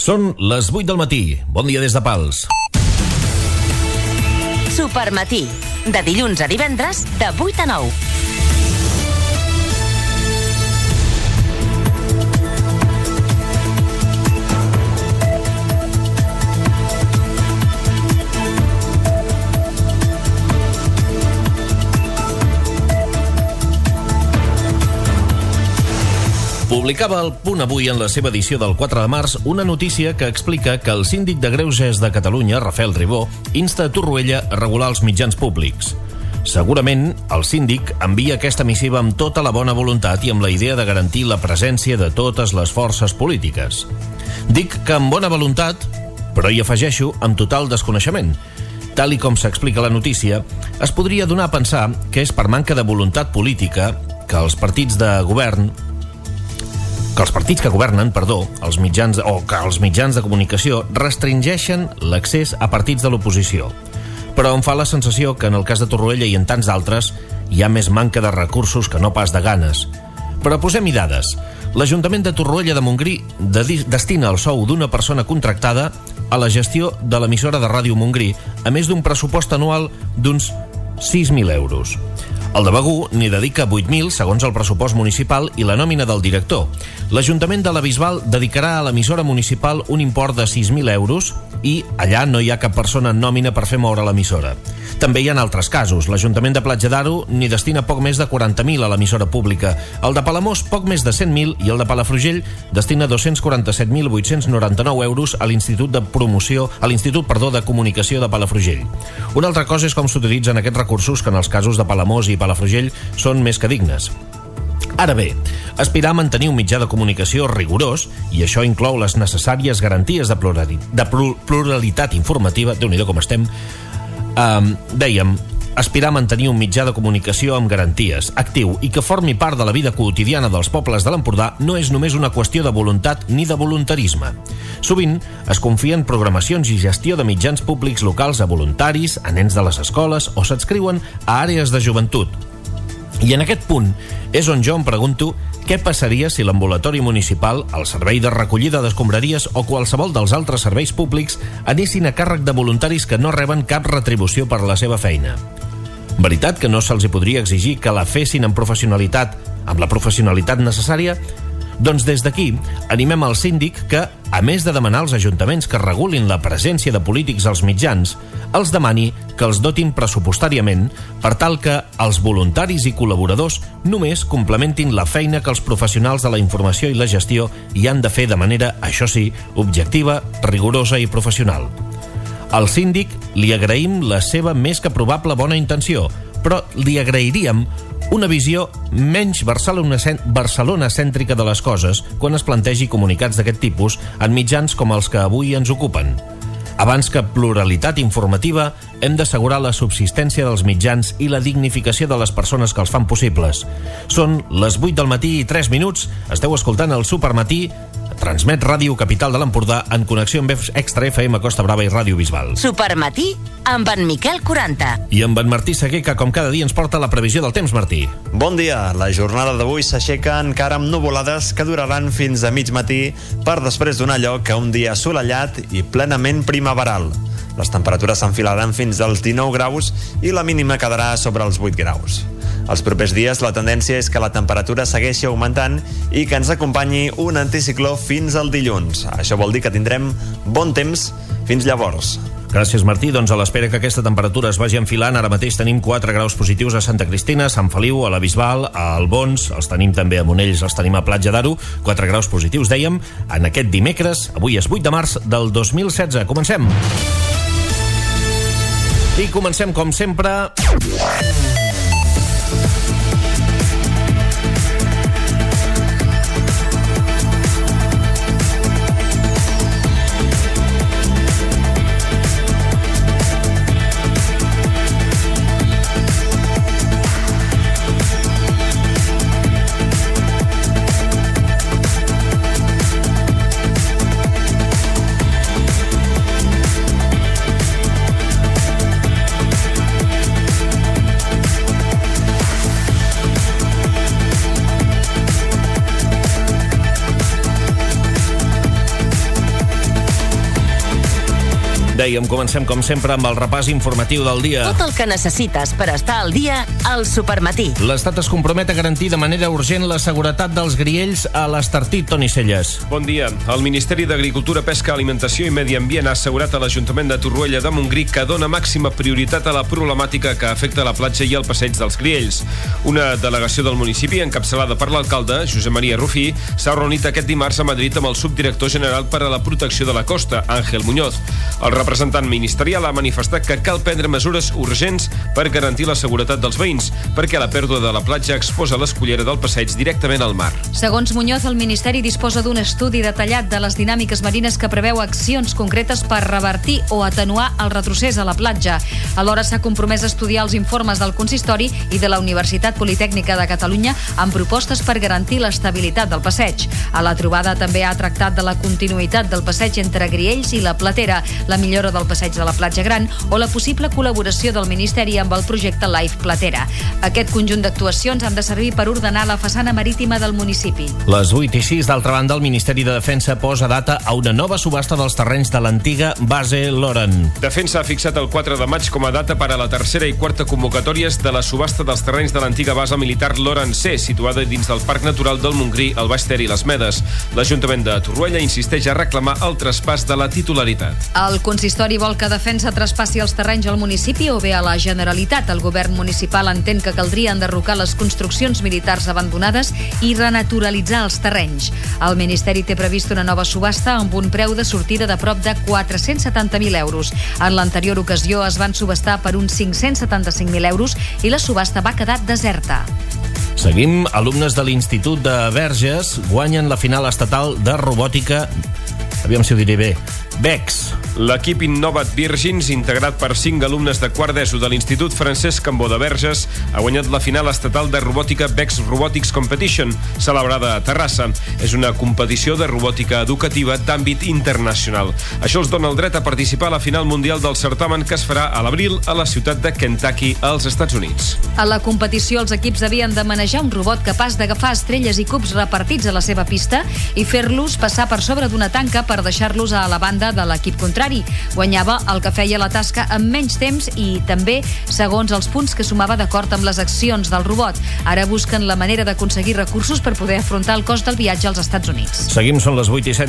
Són les 8 del matí. Bon dia des de Pals. Supermatí, de dilluns a divendres, de 8 a 9. Publicava El Punt avui en la seva edició del 4 de març una notícia que explica que el síndic de Greuges de Catalunya, Rafael Ribó, insta a Torroella a regular els mitjans públics. Segurament, el síndic envia aquesta missiva amb tota la bona voluntat i amb la idea de garantir la presència de totes les forces polítiques. Dic que amb bona voluntat, però hi afegeixo amb total desconeixement. Tal i com s'explica la notícia, es podria donar a pensar que és per manca de voluntat política que els partits que governen, els mitjans de comunicació restringeixen l'accés a partits de l'oposició. Però em fa la sensació que en el cas de Torroella i en tants altres hi ha més manca de recursos que no pas de ganes. Però posem-hi dades. L'Ajuntament de Torroella de Montgrí destina el sou d'una persona contractada a la gestió de l'emissora de Ràdio Montgrí, a més d'un pressupost anual d'uns 6.000 euros. El de Begur n'hi dedica 8.000, segons el pressupost municipal i la nòmina del director. L'Ajuntament de la Bisbal dedicarà a l'emissora municipal un import de 6.000 euros i allà no hi ha cap persona en nòmina per fer moure l'emissora. També hi ha altres casos. L'Ajuntament de Platja d'Aro n'hi destina poc més de 40.000 a l'emissora pública. El de Palamós, poc més de 100.000, i el de Palafrugell destina 247.899 euros a l'Institut de Comunicació de Palafrugell. Una altra cosa és com s'utilitzen aquests recursos, que en els casos de Palamós i Palafrugell són més que dignes. Ara bé, aspirar a mantenir un mitjà de comunicació rigorós, i això inclou les necessàries garanties de pluralitat informativa, Déu-n'hi-do com estem, dèiem, aspirar a mantenir un mitjà de comunicació amb garanties, actiu i que formi part de la vida quotidiana dels pobles de l'Empordà no és només una qüestió de voluntat ni de voluntarisme. Sovint es confien programacions i gestió de mitjans públics locals a voluntaris, a nens de les escoles o s'adscriuen a àrees de joventut. I en aquest punt és on jo em pregunto què passaria si l'ambulatori municipal, el servei de recollida d'escombraries o qualsevol dels altres serveis públics anessin a càrrec de voluntaris que no reben cap retribució per la seva feina. Veritat que no se'ls podria exigir que la fessin amb professionalitat, amb la professionalitat necessària? Doncs des d'aquí animem al síndic que, a més de demanar als ajuntaments que regulin la presència de polítics als mitjans, els demani que els dotin pressupostàriament per tal que els voluntaris i col·laboradors només complementin la feina que els professionals de la informació i la gestió hi han de fer de manera, això sí, objectiva, rigorosa i professional. Al síndic li agraïm la seva més que probable bona intenció, però li agrairíem una visió menys barcelonacèntrica de les coses quan es plantegi comunicats d'aquest tipus en mitjans com els que avui ens ocupen. Abans que pluralitat informativa, hem d'assegurar la subsistència dels mitjans i la dignificació de les persones que els fan possibles. Són les 8 del matí i 3 minuts. Esteu escoltant el Supermatí. Transmet Ràdio Capital de l'Empordà en connexió amb Extra FM Costa Brava i Ràdio Bisbal. Supermatí amb en Miquel 40. I amb en Martí Seguer, que com cada dia ens porta la previsió del temps, Martí. Bon dia. La jornada d'avui s'aixeca encara amb nuvolades que duraran fins a mig matí per després donar lloc a un dia assolellat i plenament primaveral. Les temperatures s'enfilaran fins als 19 graus i la mínima quedarà sobre els 8 graus. Els propers dies la tendència és que la temperatura segueixi augmentant i que ens acompanyi un anticicló fins al dilluns. Això vol dir que tindrem bon temps fins llavors. Gràcies, Martí. Doncs a l'espera que aquesta temperatura es vagi enfilant, ara mateix tenim 4 graus positius a Santa Cristina, a Sant Feliu, a la Bisbal, a Albons, els tenim també a Monells, els tenim a Platja d'Aro, 4 graus positius, dèiem, en aquest dimecres, avui és 8 de març del 2016. Comencem! I comencem, com sempre... Dèiem, comencem com sempre amb el repàs informatiu del dia. Tot el que necessites per estar al dia al Supermatí. L'Estat es compromet a garantir de manera urgent la seguretat dels griells a l'Estartit. Toni Celles. Bon dia. El Ministeri d'Agricultura, Pesca, Alimentació i Medi Ambient ha assegurat a l'Ajuntament de Torroella de Montgrí que dona màxima prioritat a la problemàtica que afecta la platja i el passeig dels griells. Una delegació del municipi, encapçalada per l'alcalde, Josep Maria Rufí, s'ha reunit aquest dimarts a Madrid amb el subdirector general per a la protecció de la costa, Àngel Muñoz. El representant ministerial ha manifestat que cal prendre mesures urgents per garantir la seguretat dels veïns, perquè la pèrdua de la platja exposa l'escullera del passeig directament al mar. Segons Muñoz, el Ministeri disposa d'un estudi detallat de les dinàmiques marines que preveu accions concretes per revertir o atenuar el retrocés a la platja. Alhora s'ha compromès a estudiar els informes del Consistori i de la Universitat Politècnica de Catalunya amb propostes per garantir l'estabilitat del passeig. A la trobada també ha tractat de la continuïtat del passeig entre Griells i la Platera, la millora del passeig de la Platja Gran o la possible col·laboració del Ministeri amb el projecte Life Platera. Aquest conjunt d'actuacions han de servir per ordenar la façana marítima del municipi. Les 8:06, d'altra banda, el Ministeri de Defensa posa data a una nova subhasta dels terrenys de l'antiga base Loren. Defensa ha fixat el 4 de maig com a data per a la tercera i quarta convocatòries de la subhasta dels terrenys de l'antiga base militar Loren C, situada dins del Parc Natural del Montgrí, el Baix Ter i les Medes. L'Ajuntament de Torroella insisteix a reclamar el traspàs de la titularitat. El consistori vol que Defensa traspassi els terrenys al municipi o bé a la Generalitat. El govern municipal entén que caldria enderrocar les construccions militars abandonades i renaturalitzar els terrenys. El Ministeri té previst una nova subhasta amb un preu de sortida de prop de 470.000 euros. En l'anterior ocasió es van subhastar per uns 575.000 euros i la subhasta va quedar deserta. Seguim. Alumnes de l'Institut de Verges guanyen la final estatal de robòtica. Aviam si ho diré bé. BEX. L'equip Innovat Virgins, integrat per 5 alumnes de quart d'ESO de l'Institut Francesc Cambó de Verges, ha guanyat la final estatal de robòtica BEX Robotics Competition, celebrada a Terrassa. És una competició de robòtica educativa d'àmbit internacional. Això els dona el dret a participar a la final mundial del certamen que es farà a l'abril a la ciutat de Kentucky, als Estats Units. A la competició, els equips havien de manejar un robot capaç d'agafar estrelles i cubs repartits a la seva pista i fer-los passar per sobre d'una tanca per deixar-los a la banda de l'equip contrari. Guanyava el que feia la tasca en menys temps i també segons els punts que sumava d'acord amb les accions del robot. Ara busquen la manera d'aconseguir recursos per poder afrontar el cost del viatge als Estats Units. Seguim, són les 8:07.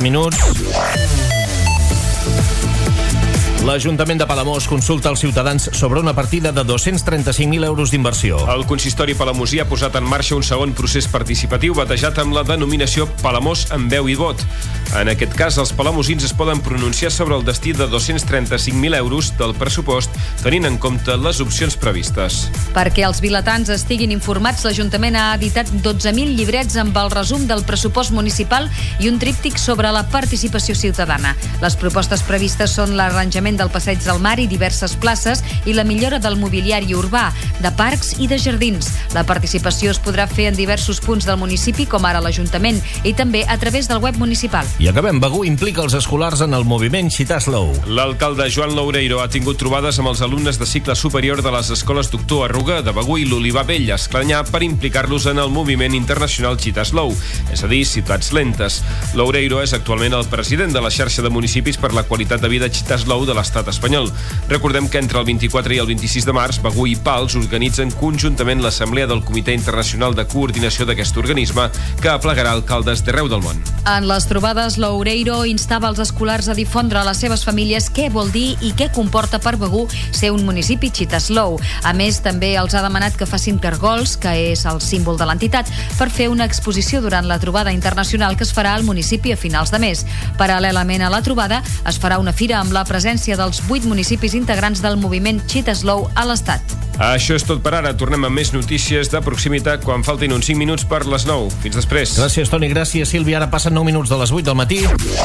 L'Ajuntament de Palamós consulta als ciutadans sobre una partida de 235.000 euros d'inversió. El consistori palamosí ha posat en marxa un segon procés participatiu batejat amb la denominació Palamós amb veu i vot. En aquest cas, els palamosins es poden pronunciar sobre el destí de 235.000 euros del pressupost, tenint en compte les opcions previstes. Perquè els vilatans estiguin informats, l'Ajuntament ha editat 12.000 llibrets amb el resum del pressupost municipal i un tríptic sobre la participació ciutadana. Les propostes previstes són l'arranjament del passeig del mar i diverses places i la millora del mobiliari urbà, de parcs i de jardins. La participació es podrà fer en diversos punts del municipi, com ara l'Ajuntament, i també a través del web municipal. I acabem. Begur implica els escolars en el moviment Xitar Slow. L'alcalde Joan Loureiro ha tingut trobades amb els alumnes de cicle superior de les escoles Doctor Arruga, de Begur i l'Olivar Vell, a Esclanyà, per implicar-los en el moviment internacional Xitar Slow, és a dir, ciutats lentes. Loureiro és actualment el president de la xarxa de municipis per la qualitat de vida Xitar Slow de l'estat espanyol. Recordem que entre el 24 i el 26 de març, Begur i Pals organitzen conjuntament l'Assemblea del Comitè Internacional de Coordinació d'aquest organisme, que aplegarà alcaldes d'arreu del món. En les trobades, Loureiro instava els escolars a difondre a les seves famílies què vol dir i què comporta per Begur ser un municipi Xitar Slow. A més, també els ha demanat que facin cargols, que és el símbol de l'entitat, per fer una exposició durant la trobada internacional que es farà al municipi a finals de mes. Paral·lelament a la trobada, es farà una fira amb la presència dels 8 municipis integrants del moviment Xitar Slow a l'Estat. Això és tot per ara. Tornem amb més notícies de proximitat quan faltin uns 5 minuts per les 9. Fins després. Gràcies, Toni. Gràcies, Sílvia. Ara passen 9 minuts de les 8 del matí.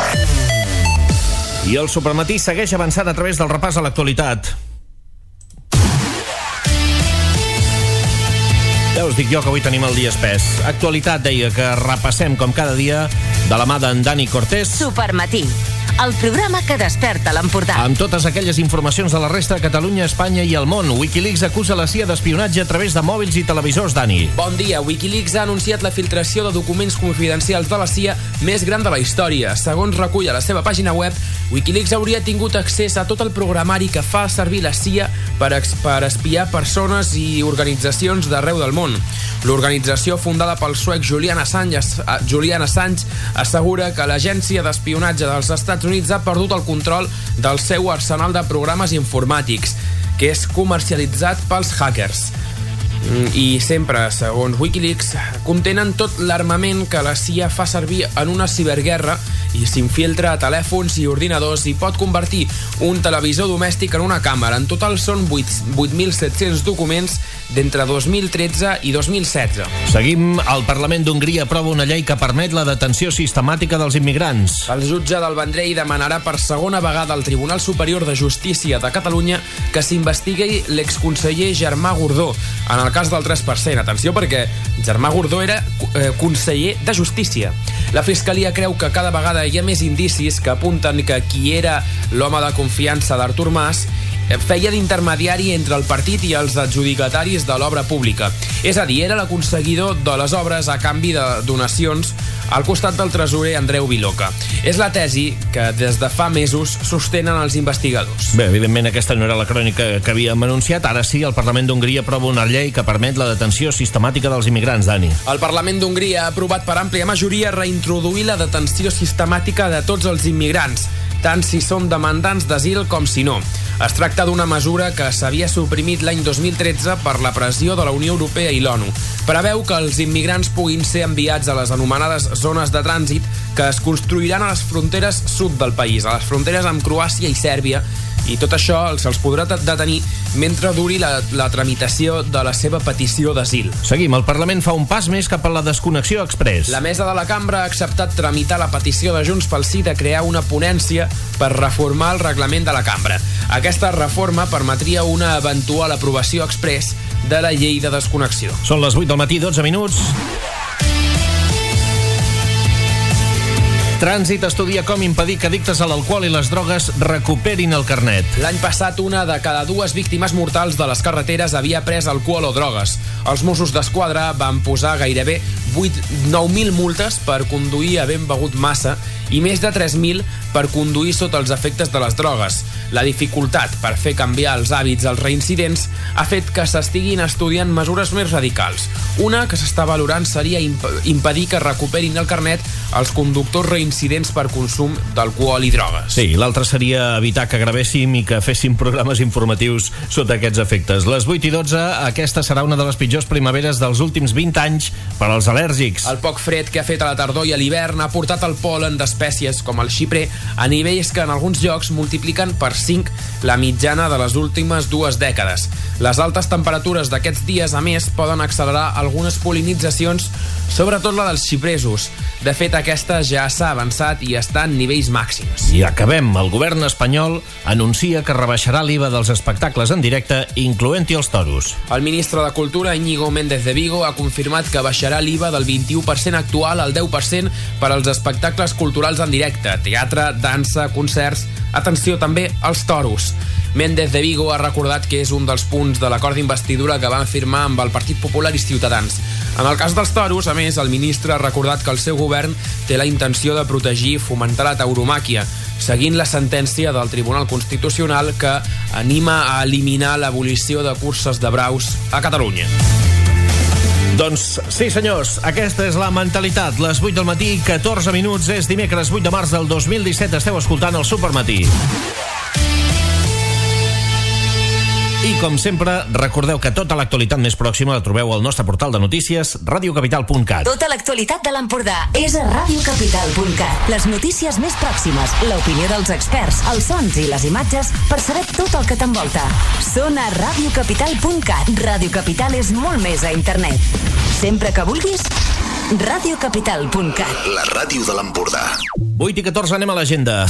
I el Supermatí segueix avançant a través del repàs a l'actualitat. Ja us dic jo que avui tenim el dia espès. Actualitat, deia, que repassem com cada dia de la mà d'en Dani Cortés. Supermatí, el programa que desperta l'Empordà. Amb totes aquelles informacions de la resta de Catalunya, Espanya i el món, Wikileaks acusa la CIA d'espionatge a través de mòbils i televisors, Dani. Bon dia. Wikileaks ha anunciat la filtració de documents confidencials de la CIA més gran de la història. Segons recull a la seva pàgina web, Wikileaks hauria tingut accés a tot el programari que fa servir la CIA per espiar persones i organitzacions d'arreu del món. L'organització fundada pel suec Julian Assange assegura que l'agència d'espionatge dels Estats Units ha perdut el control del seu arsenal de programes informàtics, que és comercialitzat pels hackers. I sempre, segons Wikileaks, contenen tot l'armament que la CIA fa servir en una ciberguerra i s'infiltra a telèfons i ordinadors i pot convertir un televisor domèstic en una càmera. En total són 8.700 documents d'entre 2013 i 2016. Seguim. El Parlament d'Hongria aprova una llei que permet la detenció sistemàtica dels immigrants. El jutge del Vendrell demanarà per segona vegada al Tribunal Superior de Justícia de Catalunya que s'investigui l'exconseller Germà Gordó en el cas del 3%. Atenció, perquè Germà Gordó era conseller de Justícia. La Fiscalia creu que cada vegada hi ha més indicis que apunten que qui era l'home de confiança d'Artur Mas feia d'intermediari entre el partit i els adjudicataris de l'obra pública. És a dir, era l'aconseguidor de les obres a canvi de donacions al costat del tresorer Andreu Viloca. És la tesi que des de fa mesos sostenen els investigadors. Bé, evidentment aquesta no era la crònica que havíem anunciat. Ara sí, el Parlament d'Hongria aprova una llei que permet la detenció sistemàtica dels immigrants, Dani. El Parlament d'Hongria ha aprovat per àmplia majoria reintroduir la detenció sistemàtica de tots els immigrants, tant si són demandants d'asil com si no. Es tracta d'una mesura que s'havia suprimit l'any 2013 per la pressió de la Unió Europea i l'ONU. Preveu que els immigrants puguin ser enviats a les anomenades zones de trànsit que es construiran a les fronteres sud del país, a les fronteres amb Croàcia i Sèrbia, i tot això se'ls podrà detenir mentre duri la tramitació de la seva petició d'asil. Seguim. El Parlament fa un pas més cap a la desconnexió express. La mesa de la cambra ha acceptat tramitar la petició de Junts pel Sí de crear una ponència per reformar el reglament de la cambra. Aquesta reforma permetria una eventual aprovació express de la llei de desconnexió. Són les 8 del matí, 12 minuts. Trànsit estudia com impedir que addictes a l'alcohol i les drogues recuperin el carnet. L'any passat, una de cada dues víctimes mortals de les carreteres havia pres alcohol o drogues. Els Mossos d'Esquadra van posar gairebé 9.000 multes per conduir havent begut massa i més de 3.000 per conduir sota els efectes de les drogues. La dificultat per fer canviar els hàbits als reincidents ha fet que s'estiguin estudiant mesures més radicals. Una que s'està valorant seria impedir que recuperin el carnet els conductors reincidents per consum d'alcohol i drogues. Sí, l'altra seria evitar que gravéssim i que féssim programes informatius sota aquests efectes. Les 8 i 12, aquesta serà una de les pitjors primaveres dels últims 20 anys per als al·lèrgics. El poc fred que ha fet a la tardor i a l'hivern ha portat el pol·len d'espècies com el xiprer a nivells que en alguns llocs multipliquen per 5 la mitjana de les últimes 2 dècades. Les altes temperatures d'aquests dies, a més, poden accelerar algunes pol·linitzacions, sobretot la dels xipresos. De fet, aquesta ja s'ha avançat i està en nivells màxims. I acabem. El govern espanyol anuncia que rebaixarà l'IVA dels espectacles en directe, incloent-hi els toros. El ministre de Cultura, Íñigo Méndez de Vigo, ha confirmat que baixarà l'IVA del 21% actual al 10% per als espectacles culturals en directe, teatre, dansa, concerts, atenció també als toros. Méndez de Vigo ha recordat que és un dels punts de l'acord d'investidura que van firmar amb el Partit Popular i Ciutadans. En el cas dels toros, a més, el ministre ha recordat que el seu govern té la intenció de protegir i fomentar la tauromàquia, seguint la sentència del Tribunal Constitucional que anima a eliminar l'abolició de curses de braus a Catalunya. Doncs sí, senyors, aquesta és la mentalitat. Les 8 del matí, 14 minuts, és dimecres 8 de març del 2017. Esteu escoltant el Supermatí. I, com sempre, recordeu que tota l'actualitat més pròxima la trobeu al nostre portal de notícies, radiocapital.cat. Tota l'actualitat de l'Empordà és a radiocapital.cat. Les notícies més pròximes, l'opinió dels experts, els sons i les imatges per saber tot el que t'envolta. Són a radiocapital.cat. Radio Capital és molt més a internet. Sempre que vulguis, radiocapital.cat. La ràdio de l'Empordà. 8 i 14, anem a l'agenda.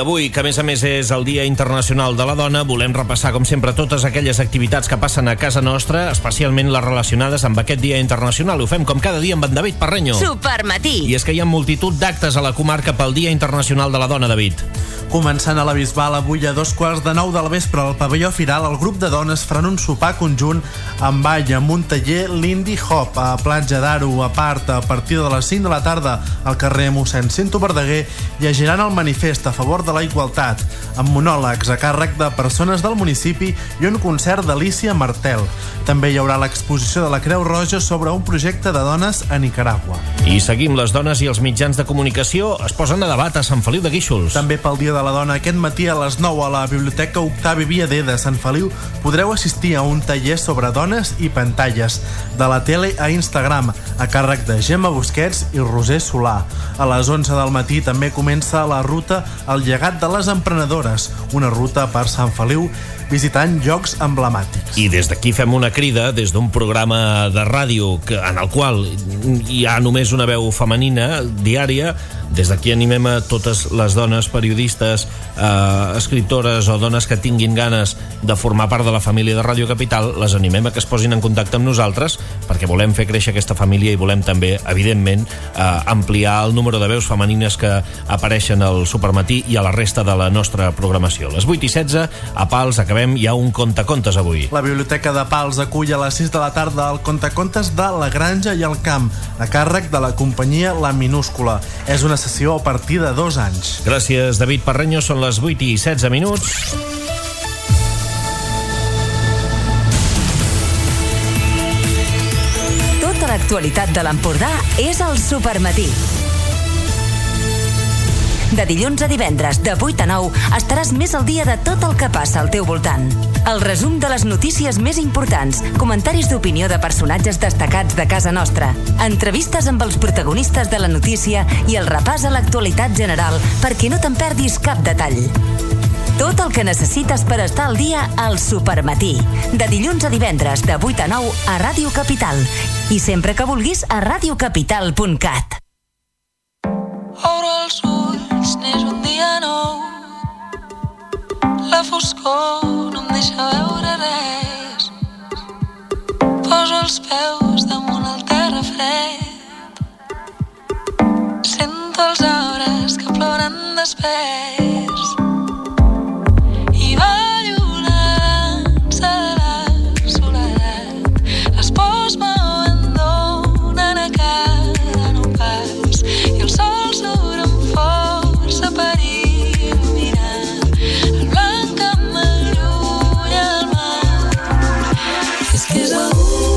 avui, que a més és el Dia Internacional de la Dona, volem repassar, com sempre, totes aquelles activitats que passen a casa nostra, especialment les relacionades amb aquest Dia Internacional. Ho fem com cada dia amb en David Parreño. Supermatí. I és que hi ha multitud d'actes a la comarca pel Dia Internacional de la Dona, David. Començant a la Bisbal, avui a 9:15 del vespre al pavelló Firal, el grup de dones faran un sopar conjunt amb ball, amb un taller Lindy Hop a Platja d'Aro. A part, a partir de les 5 de la tarda al carrer Mossèn Cinto Verdaguer llegiran el manifest a favor de la igualtat, amb monòlegs a càrrec de persones del municipi i un concert d'Alicia Martel. També hi haurà l'exposició de la Creu Roja sobre un projecte de dones a Nicaragua. I seguim, les dones i els mitjans de comunicació es posen a debat a Sant Feliu de Guíxols. També pel Dia de la Dona, aquest matí a les 9 a la Biblioteca Octavi Viader de Sant Feliu podreu assistir a un taller sobre dones i pantalles, de la tele a Instagram, a càrrec de Gemma Busquets i Roser Solà. A les 11 del matí també comença la ruta El llegat de les emprenedores, una ruta per Sant Feliu visitant llocs emblemàtics. I des d'aquí fem una crida, des d'un programa de ràdio en el qual hi ha només una veu femenina diària. Des d'aquí animem a totes les dones periodistes, escriptores o dones que tinguin ganes de formar part de la família de Ràdio Capital, les animem a que es posin en contacte amb nosaltres, perquè volem fer créixer aquesta família i volem també, evidentment, ampliar el número de veus femenines que apareixen al Supermatí i a la resta de la nostra programació. Les 8:16, a Pals, acabem ja un contacontes avui. La Biblioteca de Pals acull a les 6 de la tarda el contacontes de La Granja i el Camp, a càrrec de la companyia La Minúscula. És una sessió a partir de 2 anys. Gràcies, David Parreño. Són les 8:16. Tota l'actualitat de l'Empordà és al Supermatí. De dilluns a divendres, de 8 a 9, estaràs més al dia de tot el que passa al teu voltant. El resum de les notícies més importants, comentaris d'opinió de personatges destacats de casa nostra, entrevistes amb els protagonistes de la notícia i el repàs a l'actualitat general perquè no te'n perdis cap detall. Tot el que necessites per estar al dia al Supermatí. De dilluns a divendres, de 8 a 9, a Ràdio Capital. I sempre que vulguis, a radiocapital.cat. Obro els ulls, neix un dia nou. La foscor no em deixa veure res. Poso els peus damunt el terra fred. Sento els arbres que ploren despers. I ballo la dansa de la soledat. Les pors m'abandonen a cada nou pas. I el sol surt amb força per il·luminar el blanc que m'allunya del mar. És que és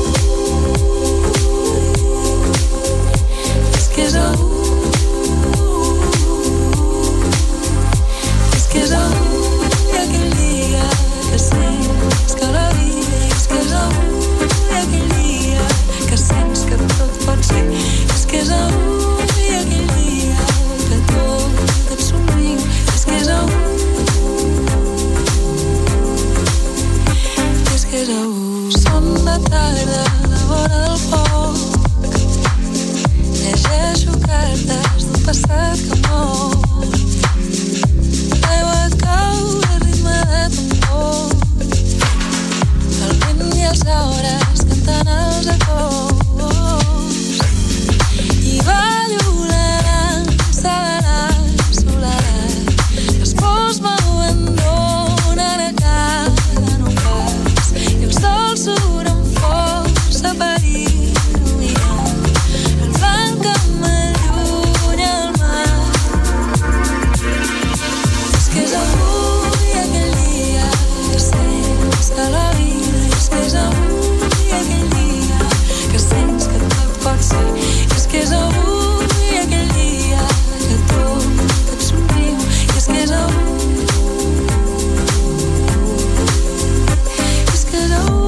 aquell dia que sents que la vida és que és aquell dia que sents que tot pot ser. És que és aquell dia que tot et somriu. És que és Son de tarda a la vora del foc. Llegeixo cartes d'un passat que mor. L'aigua cau a ritme de tambor. El vent i els arbres canten els acords. I ballo la dansa de la soledat. Les pors m'abandonen a cada nou pas. I el sol surt amb força per il·luminar el blanc que m'allunya del mar. És que és avui aquell dia que sents que la vida és que és avui aquell dia que sents que tot pot ser. És que és avui aquell dia que tot et somriu. És que és avui, és que és avui.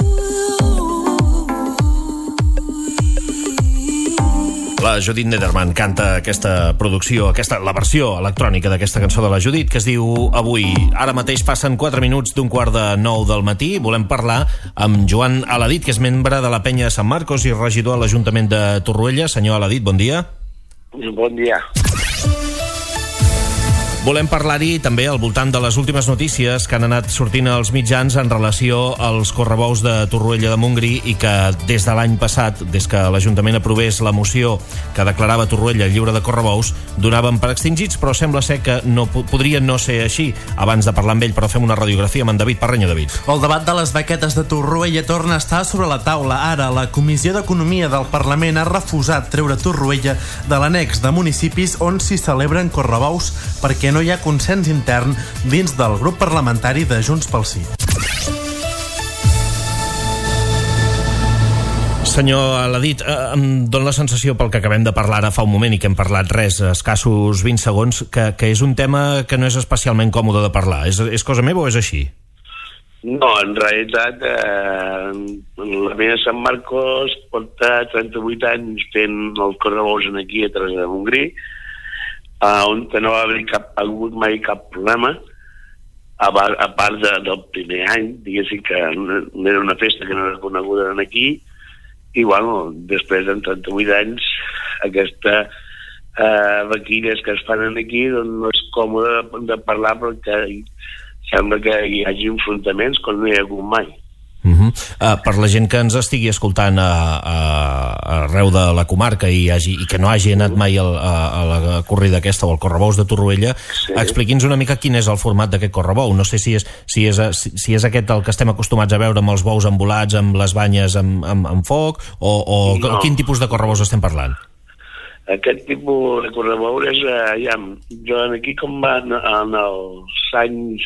La Judith Nederman canta aquesta producció, la versió electrònica d'aquesta cançó de la Judith, que es diu Avui. Ara mateix passen 4 minuts d'un 8:45 del matí. Volem parlar amb Joan Aladit, que és membre de la Penya de Sant Marcos i regidor a l'Ajuntament de Torroella. Senyor Aladit, bon dia. Bon dia. Volem parlar-hi també al voltant de les últimes notícies que han anat sortint als mitjans en relació als correbous de Torroella de Montgrí i que des de l'any passat, des que l'Ajuntament aprovés la moció que declarava Torroella lliure de correbous, donaven per extingits, però sembla ser que podria no ser així. Abans de parlar amb ell, però fem una radiografia amb en David Parrenya. David. El debat de les bequetes de Torroella torna a estar sobre la taula. Ara, la Comissió d'Economia del Parlament ha refusat treure Torroella de l'annex de municipis on s'hi celebren correbous perquè no hi ha consens intern dins del grup parlamentari de Junts pel Sí. Senyor Aladit, em dóna la sensació pel que acabem de parlar ara fa un moment i que hem parlat escassos 20 segons, que és un tema que no és especialment còmode de parlar. És cosa meva o és així? No, en realitat la meva Sant Marcos porta 38 anys fent els correbous aquí a Torroella de Montgrí, on no va haver hagut mai cap problema, a part del primer any, diguéssim que no era una festa que no era coneguda aquí, i bueno, després de 38 anys aquestes vaquilles que es fan aquí doncs no és còmode de parlar perquè sembla que hi hagi enfrontaments quan no hi ha hagut mai. Per la gent que ens estigui escoltant arreu de la comarca i que no hagi anat mai a la corrida aquesta o al correbous de Torroella, sí. Expliqui'ns una mica quin és el format d'aquest correbou. No sé si és aquest el que estem acostumats a veure amb els bous embolats, amb les banyes amb foc o no. Quin tipus de correbous estem parlant? Aquest tipus de correbou és jo aquí com van en els anys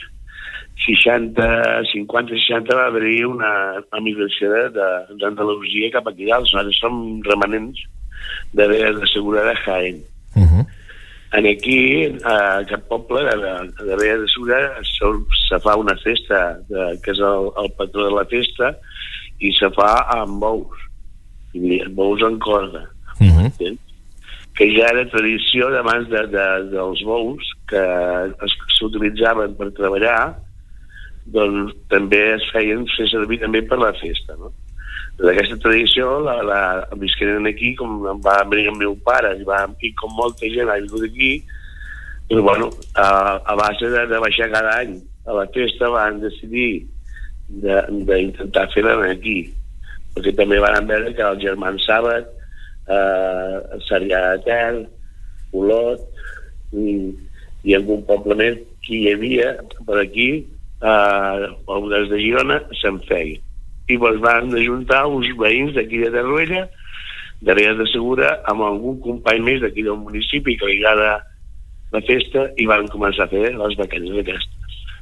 50-60 va haver-hi una migració d'Andalusia cap aquí dalt. Nosaltres som remanents de Vegas de Segura de Jaén. Aquí, a aquest poble de Vegas de Segura, se fa una festa que és el patró de la festa i se fa amb bous, bous en corda, que ja era tradició d'abans dels bous que s'utilitzaven per treballar, doncs també es feien fer servir també per la festa, no? D'aquesta tradició la visqueren aquí, com va venir el meu pare i com molta gent ha vingut aquí, però bueno, a base de baixar cada any a la festa van decidir d'intentar fer-la aquí, perquè també van veure que els germans Sàbat, Sarrià de Ter, Olot i algun poble més que hi havia per aquí, des de Girona se'n feia i van ajuntar uns veïns d'aquí de Torroella, de Vegas de Segura, amb algun company més d'aquí del municipi que li agrada la festa i van començar a fer les bequetes aquestes.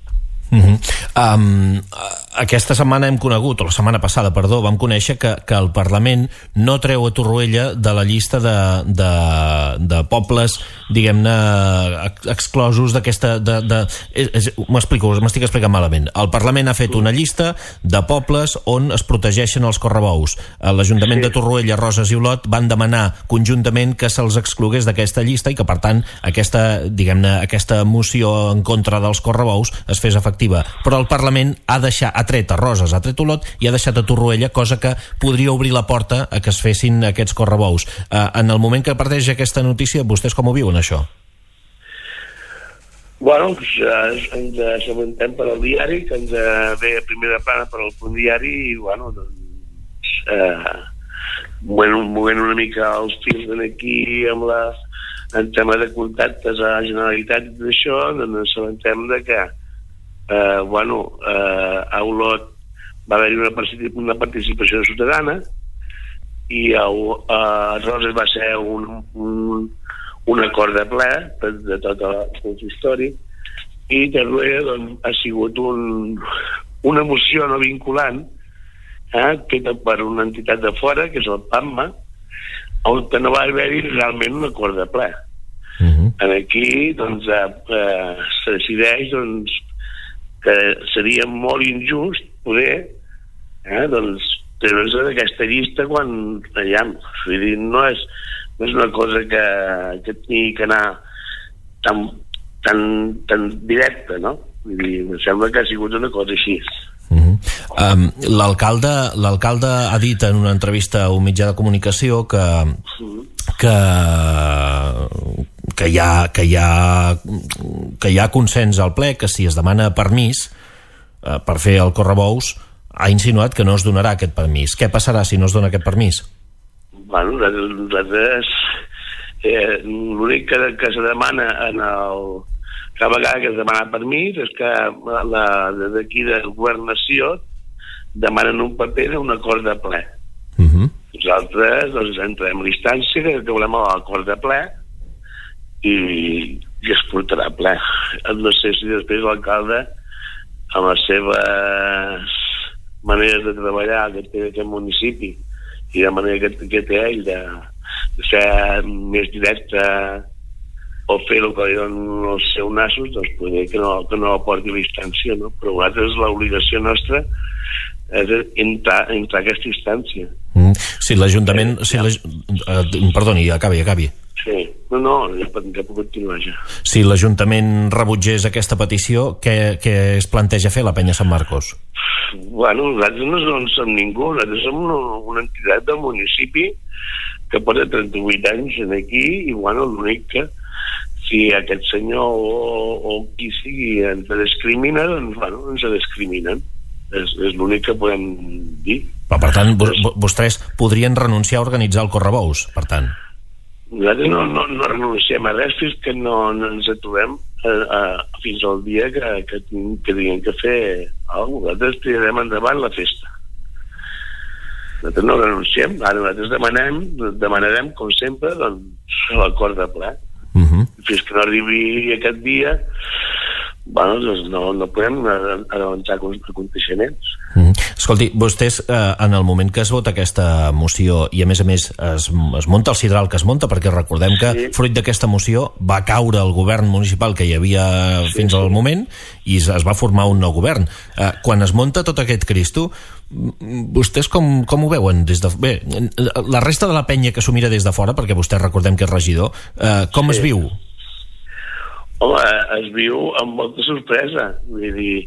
Aquesta setmana hem conegut, o la setmana passada, perdó, vam conèixer que el Parlament no treu a Torroella de la llista de pobles, diguem-ne, exclosos d'aquesta... m'estic explicant malament. El Parlament ha fet una llista de pobles on es protegeixen els correbous. L'Ajuntament de Torroella, Roses i Olot van demanar conjuntament que se'ls exclogués d'aquesta llista i que, per tant, aquesta moció en contra dels correbous es fes efectiva. Però el Parlament ha tret a Roses, ha tret Olot i ha deixat a Torroella, cosa que podria obrir la porta a que es fessin aquests correbous. En el moment que parteix aquesta notícia, vostès com ho viuen, això? Bueno, ens assabentem per al diari, que ens ve a primera plana per al Punt Diari i, bueno, doncs, movent una mica els fils aquí en tema de contactes a la Generalitat d'això, doncs ens assabentem de que a Olot va haver-hi una participació ciutadana i a Roses va ser un acord de ple de tot el consistori i Torroella doncs, ha sigut una moció no vinculant feta per una entitat de fora que és el PAMMA, on no va haver-hi realment un acord de ple. Aquí doncs, se decideix doncs, que seria molt injust poder doncs treure's d'aquesta llista quan vull dir, no és una cosa que tingui que anar tan directa, no? Vull dir, em sembla que ha sigut una cosa així. L'alcalde ha dit en una entrevista a un mitjà de comunicació que que hi ha consens al ple que si es demana permís per fer el correbous, ha insinuat que no es donarà aquest permís. Què passarà si no es dona aquest permís? Bueno, nosaltres l'únic que se demana cada vegada que es demana permís és que d'aquí del govern nació demanen un paper d'un acord de ple. Nosaltres entrem a l'instància que volem l'acord de ple i es portarà a ple. No sé si després l'alcalde, amb les seves maneres de treballar que té aquest municipi i de manera que té ell de ser més directe o fer el que li donen els seus nassos, doncs poder que no aporti a l'instància, no? Però nosaltres l'obligació nostra és entrar a aquesta instància. Si l'Ajuntament... Perdoni, acabi. Sí, no, ja puc continuar ja. Si l'Ajuntament rebutgés aquesta petició, què es planteja fer la Penya Sant Marcos? Bueno, nosaltres no som ningú, nosaltres som una entitat del municipi que porta 38 anys aquí i, bueno, l'únic que si aquest senyor o qui sigui ens discrimina, doncs, bueno, ens discriminen. És l'únic que podem dir. Però, per tant, vostès podrien renunciar a organitzar el correbous, per tant? Nosaltres no renunciem a res fins que no ens aturem fins al dia que tinguem que fer alguna cosa. Nosaltres tirarem endavant la festa. Nosaltres no renunciem, ara nosaltres demanarem, com sempre, doncs, l'acord de ple. Fins que no arribi aquest dia, bueno, doncs no podem avançar aconteixements. Escolti, vostès en el moment que es vota aquesta moció i a més es munta el sidral que es munta, perquè recordem que fruit d'aquesta moció va caure el govern municipal que hi havia fins al moment i es va formar un nou govern. Quan es munta tot aquest Cristo, vostès com ho veuen? Bé, la resta de la penya que s'ho mira des de fora, perquè vostè recordem que és regidor, com es viu? Home, es viu amb molta sorpresa. Vull dir,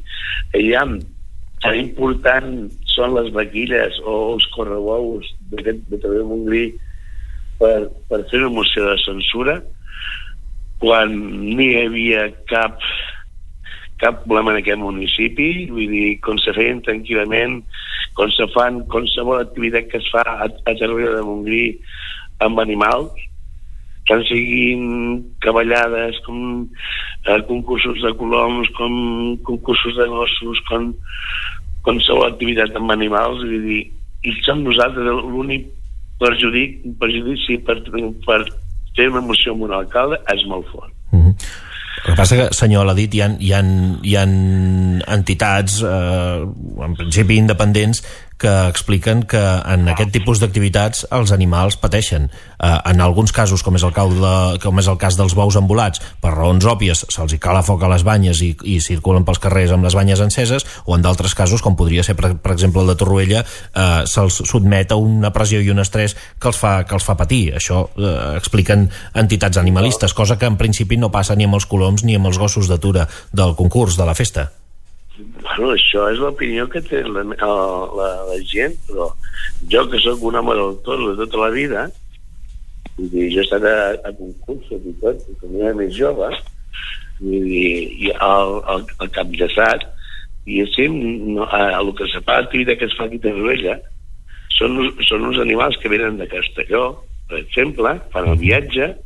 tan important són les vaquilles o els correbous de Torroella de Montgrí per fer una moció de censura quan no hi havia cap problema en aquest municipi. Vull dir, com se feien tranquil·lament, com se fan qualsevol activitat que es fa a Torroella de Montgrí amb animals, tant siguin cavallades com concursos de coloms, com concursos de gossos, com qualsevol activitat amb animals, i som nosaltres l'únic perjudici per fer una moció amb un alcalde és molt fort. El que passa que, senyor Aladit, hi ha entitats, en principi independents, que expliquen que en aquest tipus d'activitats els animals pateixen. En alguns casos, com és el cas dels bous embolats, per raons òbvies se'ls hi cala foc a les banyes i circulen pels carrers amb les banyes enceses, o en d'altres casos, com podria ser per exemple el de Torroella, se'ls sotmet a una pressió i un estrès que els fa patir. Això expliquen entitats animalistes, cosa que en principi no passa ni amb els coloms ni amb els gossos d'atura del concurs, de la festa. Bueno, això és l'opinió que té la gent, però jo que sóc un home del toro de tota la vida, jo he estat a concursos i tot, quan era més jove, i al Cap Llaçat, i així el que se fa l'activitat que es fa aquí a Torroella són uns animals que venen de Castelló, per exemple, fan el viatge,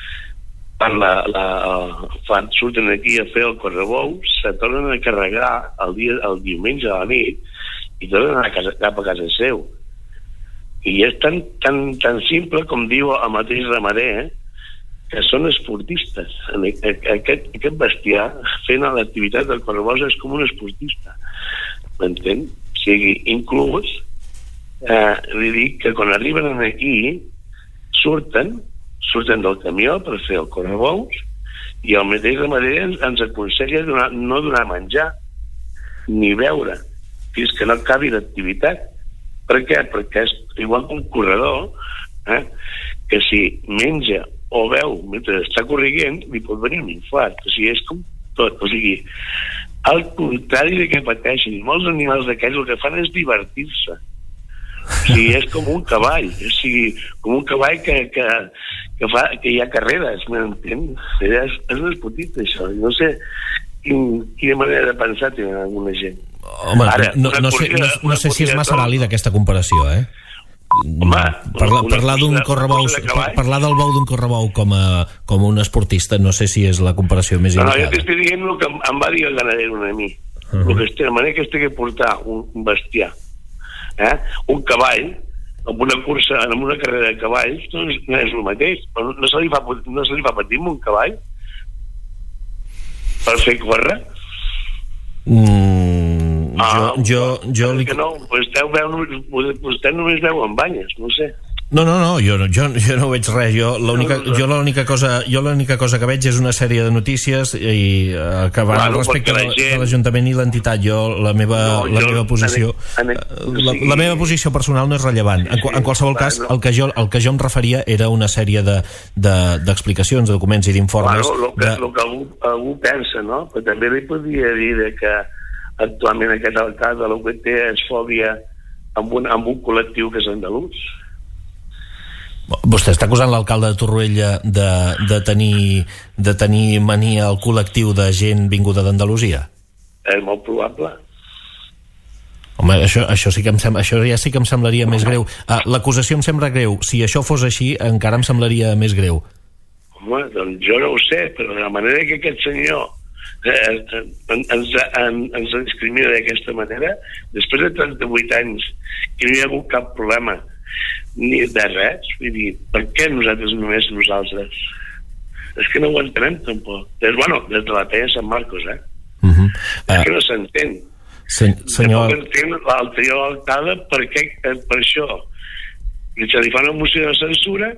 surten aquí a fer el correbou, se tornen a carregar el diumenge a la nit i tornen a cap a casa seu. I és tan simple com diu el mateix ramader, que són esportistes. Aquest bestiar fent l'activitat del correbou és com un esportista, m'entén? O sigui, inclús li dic que quan arriben aquí surten del camió per fer el correbous i el mateix ramader ens aconsella no donar menjar ni beure fins que no acabi l'activitat. Per què? Perquè és igual que un corredor que si menja o beu mentre està corrent li pot venir un infart. O sigui, és com tot. O sigui, al contrari de que pateixin molts animals d'aquells, el que fan és divertir-se. O sigui, és com un cavall, o sigui, com un cavall que hi ha carreres, m'entén? És despotit, això. No sé quina manera de pensar té alguna gent. Home, ara, no sé si és massa vàlida aquesta comparació, Home, parlar d'un correbou, parlar del bou d'un correbou com un esportista, no sé si és la comparació més indicada. No, jo t'estic dient el que em va dir el ganadero a mi. La manera que es té que portar un bestiar, un cavall, en una cursa, en una carrera de cavalls, no és el mateix. No se li fa patir amb un cavall per fer córrer? Jo que no, vostè només veu en banyes, no sé. No, jo no veig res. Jo l'única cosa que veig és una sèrie de notícies i que va respecte de l'Ajuntament i l'entitat. La meva posició la meva posició personal no és rellevant. En qualsevol cas, el que jo em referia era una sèrie d'explicacions, de documents i d'informes. El que algú pensa, no? Però també li podria dir que actualment aquest alcalde el que té és fòbia amb un col·lectiu que és andalús. Vostè està acusant l'alcalde de Torroella de tenir mania al col·lectiu de gent vinguda d'Andalusia? És molt probable. Home, això ja sí que em semblaria més greu. L'acusació em sembla greu. Si això fos així, encara em semblaria més greu. Home, doncs jo no ho sé, però de la manera que aquest senyor ens discrimina d'aquesta manera, després de 38 anys que no hi ha hagut cap problema ni de res, vull dir, per què només nosaltres? És que no ho entenem tampoc. Des de la Penya Sant Marcos, és que no s'entén. Senyor... No entén l'anterior alcalde per això. I se li fa una moció de censura,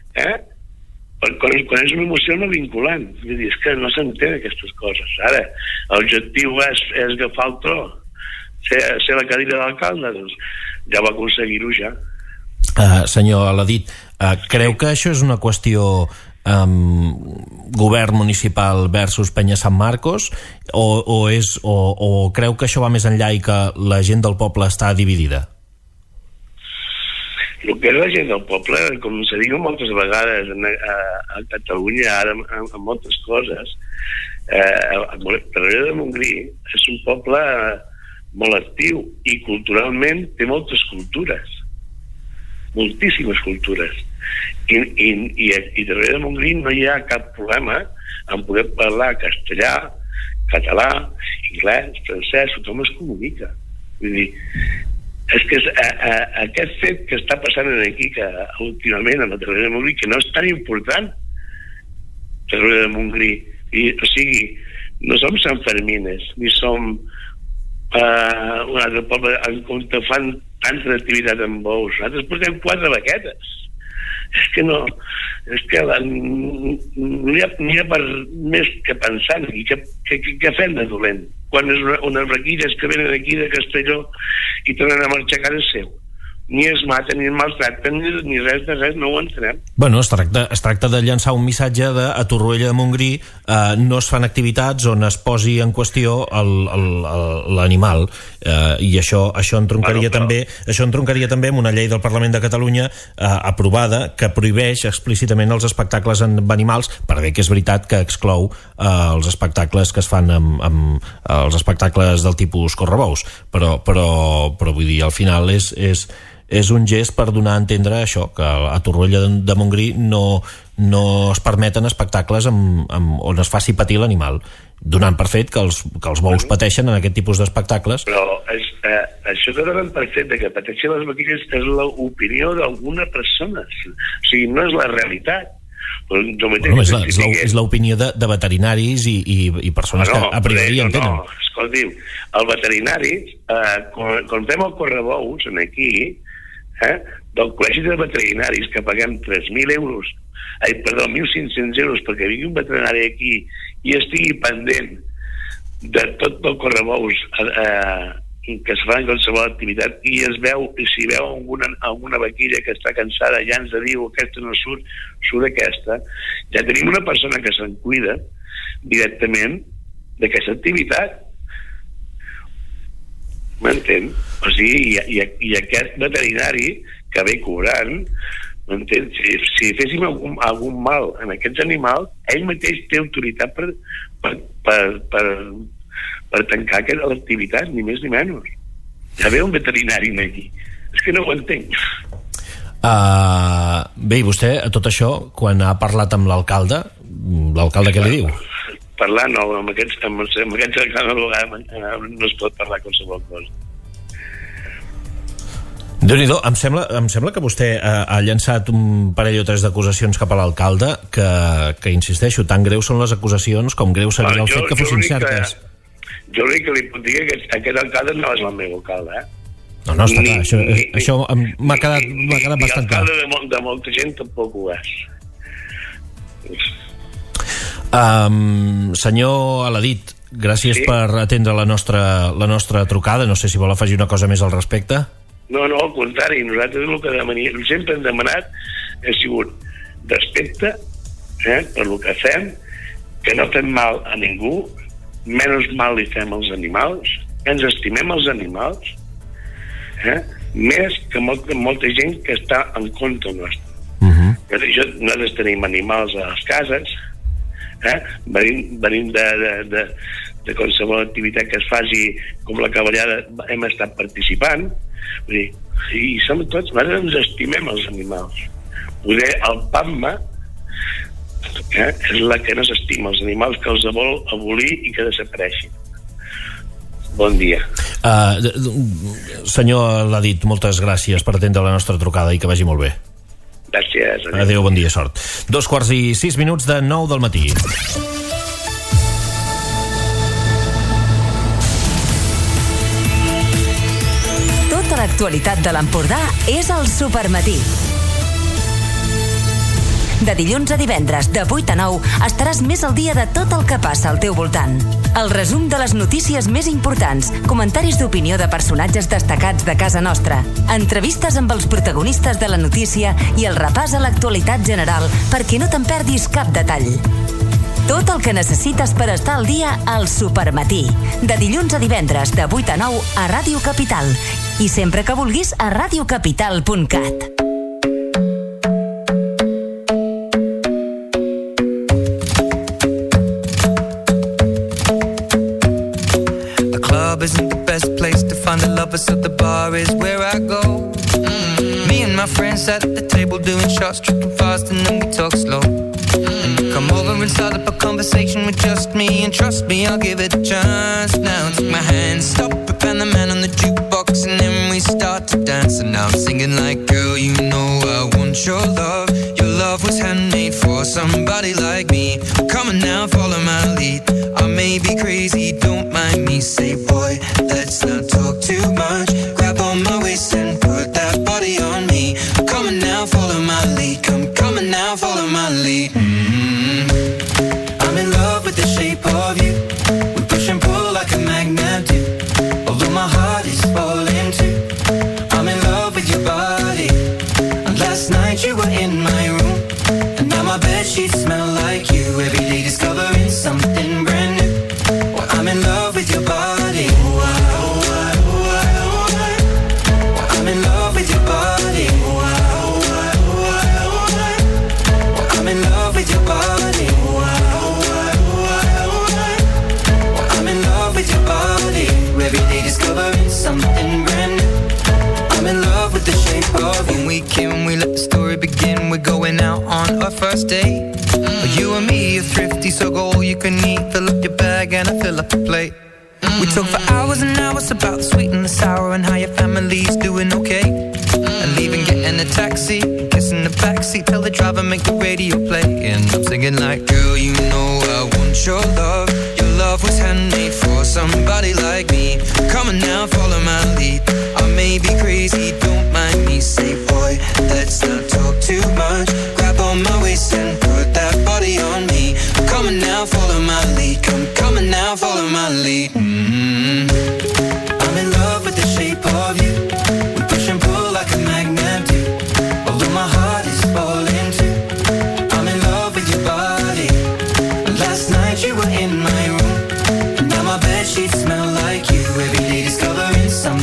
quan és una moció no vinculant. Vull dir, és que no s'entén aquestes coses. Ara, l'objectiu és agafar el tro, ser la cadira d'alcalde, doncs ja va aconseguir-ho ja. Senyor Aladit, creu que això és una qüestió govern municipal versus Penya Sant Marcos o creu que això va més enllà i que la gent del poble està dividida? El que és la gent del poble, com se diu moltes vegades a Catalunya ara amb moltes coses, Torroella de Montgrí és un poble molt actiu i culturalment té moltes cultures, moltíssimes cultures, i a Torroella de Montgrí no hi ha cap problema en poder parlar castellà, català, anglès, francès, tothom es comunica. Vull dir, és que aquest fet que està passant aquí, que últimament a la Torroella de Montgrí, que no és tan important, Torroella de Montgrí, o sigui, no som Sant Fermines, ni som un altre poble on fan tanta activitat amb bous. Nosaltres portem 4 vaquetes. És que no hi ha per més que pensar i què fem de dolent quan és unes vaquilles que venen aquí de Castelló i tornen a marxar a casa seu. Ni es maten, ni es maltracten, ni res de res, no ho entenem. Bueno, es tracta de llançar un missatge a Torroella de Montgrí no es fan activitats on es posi en qüestió l'animal, i això entroncaria també amb una llei del Parlament de Catalunya aprovada que prohibeix explícitament els espectacles amb animals, per bé que és veritat que exclou els espectacles que es fan amb els espectacles del tipus correbous, però vull dir, al final és un gest per donar a entendre això, que a Torroella de Montgrí no es permeten espectacles on es faci patir l'animal, donant per fet que els bous pateixen en aquest tipus d'espectacles. Però això que donen per fet que pateixen les vaquilles és l'opinió d'alguna persona, o sigui, no és la realitat. És l'opinió de veterinaris i persones que a priori entenen. No, escolti, el veterinari, quan fem el correbous aquí, del col·legi de veterinaris, que paguem 1.500 euros perquè vingui un veterinari aquí i estigui pendent de tot el correbous que es fa en qualsevol activitat, i es veu, si veu alguna vaquilla que està cansada, ja ens diu aquesta no surt aquesta, ja tenim una persona que se'n cuida directament d'aquesta activitat. M'entén? O sigui, i aquest veterinari que ve cobrant, m'entén? Si féssim algun mal en aquests animals, ell mateix té autoritat per tancar l'activitat, ni més ni menys. Ja ve un veterinari aquí. És que no ho entenc. Bé, i vostè, a tot això, quan ha parlat amb l'alcalde què li diu? Parlar no, amb aquests no es pot parlar qualsevol cosa. Déu-n'hi-do, em sembla que vostè ha llançat un parell o tres d'acusacions cap a l'alcalde que insisteixo, tan greus són les acusacions com greu seria el fet que fossin certes. Jo l'únic que li puc dir que aquest alcalde no és el meu alcalde, No, està clar, això m'ha quedat bastant clar. L'alcalde de molta gent tampoc ho és. Senyor Aladit, gràcies per atendre la nostra trucada. No sé si vol afegir una cosa més al respecte. No, al contrari, nosaltres el que sempre hem demanat ha sigut respecte per el que fem, que no fem mal a ningú, menys mal li fem als animals, que ens estimem els animals, més que molta gent que està en contra nostre. Nosaltres tenim animals a les cases, venim de qualsevol activitat que es faci, com la cavallada hem estat participant, i som tots, nosaltres ens estimem els animals. Poder el PAMMA és la que no s'estima els animals, que els vol abolir i que desapareixin. Bon dia. Senyor Aladit, moltes gràcies per atendre la nostra trucada i que vagi molt bé. Gràcies. Adéu, bon dia, sort. 2:06 de 9 del matí. Tota l'actualitat de l'Empordà és al Supermatí. De dilluns a divendres, de 8 a 9, estaràs més al dia de tot el que passa al teu voltant. El resum de les notícies més importants, comentaris d'opinió de personatges destacats de casa nostra, entrevistes amb els protagonistes de la notícia i el repàs a l'actualitat general perquè no te'n perdis cap detall. Tot el que necessites per estar al dia al Supermatí. De dilluns a divendres, de 8 a 9, a Ràdio Capital. I sempre que vulguis, a radiocapital.cat. Isn't the best place to find the lovers, so the bar is where I go. Me and my friends sat at the table doing shots, tripping fast, and then we talk slow. And you come over and start up a conversation with just me, and trust me, I'll give it a chance. Now take my hand, stop it, and the man on the jukebox, and then we start to dance. And now I'm singing like, girl, you know I want your love. Your love was handmade for somebody like me. Come on now, follow my lead. I may be crazy, don't mind me. Say, boy, let's not talk too much. Grab on my waist and put that body on me. Come on now, follow my lead. Come on now, follow my lead. I'm in love with the shape of you. We push and pull like a magnet do. Although my heart is falling too. I'm in love with your body. And last night you were in my room, and now my bedsheets smell like you. Every day discovering something brand new. Well, I'm in love with your body. I'm in love with your body. I'm in love with your body. I'm in love with your body. Every day discovering something brand new. I'm in love with the shape of you. When we came, we let the story begin. We're going out on our first date. You and me are thrifty, so go all you can eat. Fill up your bag and I fill up the plate. We talk for hours and hours about the sweet and the sour and how your family's doing okay. And leaving, getting a taxi, kissing the backseat, tell the driver make the radio play. And I'm singing like, girl, you know I want your love. Your love was handmade for somebody like me. Come on now, follow my lead. I may be crazy, don't mind me. Say, boy, let's not talk too much. Grab on my waist and put that body on me. Come on now, follow my lead. Come on now, follow my lead. I'm in love with the shape of you. We push and pull like a magnet do. Although my heart is falling too. I'm in love with your body. Last night you were in my room, and now my bedsheets smell like you. Every day discovering something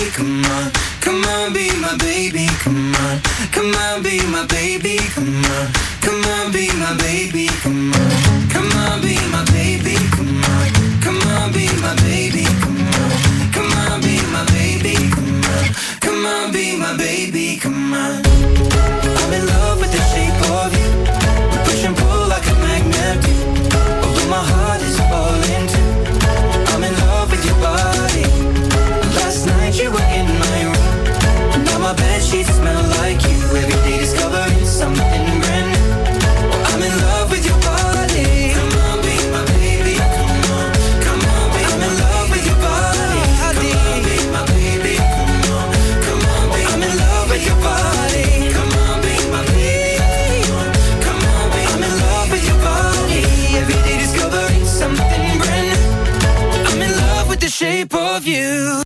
come on. Come on, be my baby, come on. Come on, be my baby, come on. Come on, be my baby, come on. Come on, be my baby, come on. Come on, be my baby, come on. Come on, be my baby, come on. Come on, be my baby, come on. I'm in love with the shape of you. We push and pull like a magnet do. Although my heart is falling too. I'm in love with your body. Last night you were in my room. Now my bedsheets smell like you. Every day discovering something brand new. Oh, I'm in love with your body. Come on, be my baby. Come on, come on, be I'm in love with your body. Come on, be my baby. Come on, come on, be I'm in love with your body. Come on, be my baby. Come on, be I'm in love with your body. Every day discovering something brand new. I'm in love with the shape of you.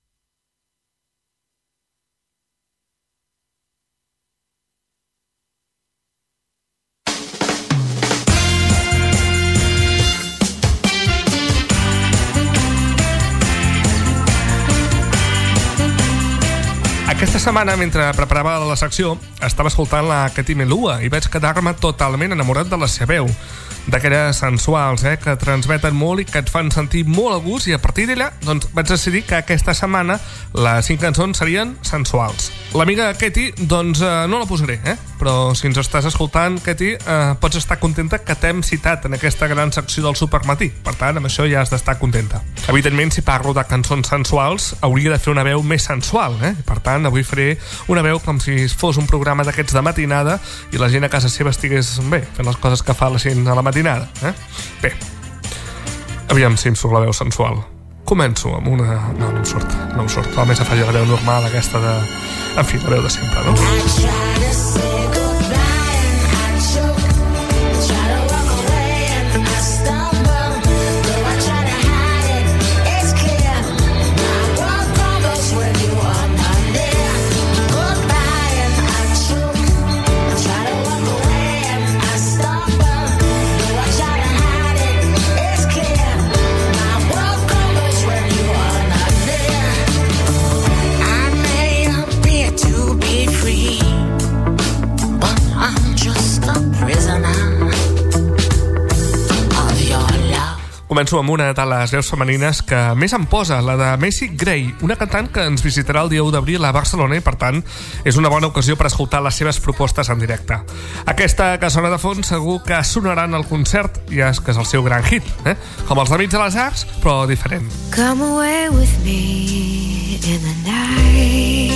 Aquesta setmana, mentre preparava la secció, estava escoltant la Katy Melua i vaig quedar-me totalment enamorat de la seva veu, d'aquelles sensuals, que transmeten molt i que et fan sentir molt a gust, i a partir d'ella doncs, vaig decidir que aquesta setmana les 5 cançons serien sensuals. L'amiga Katy, doncs no la posaré, però si ens estàs escoltant, Katy, pots estar contenta que t'hem citat en aquesta gran secció del Supermatí. Per tant, amb això ja has d'estar contenta. Evidentment, si parlo de cançons sensuals, hauria de fer una veu més sensual, Per tant, avui faré una veu com si fos un programa d'aquests de matinada i la gent a casa seva estigués bé, fent les coses que fa la gent a la matinada. Bé, aviam si em surt la veu sensual. Començo amb una... No em surt. Només faig la veu normal aquesta de... En fi, la veu de sempre, no? Començo amb una de les veus femenines que més em posa, la de Macy Gray, una cantant que ens visitarà el dia 1 d'abril a Barcelona i, per tant, és una bona ocasió per escoltar les seves propostes en directe. Aquesta que sona de fons segur que sonaran al concert, ja és que és el seu gran hit, com els Amics de les Arts, però diferent. Come away with me in the night.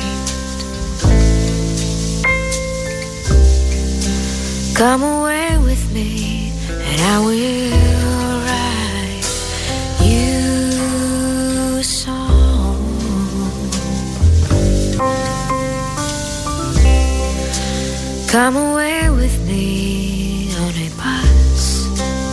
Come away with me and I will come away with me on a bus.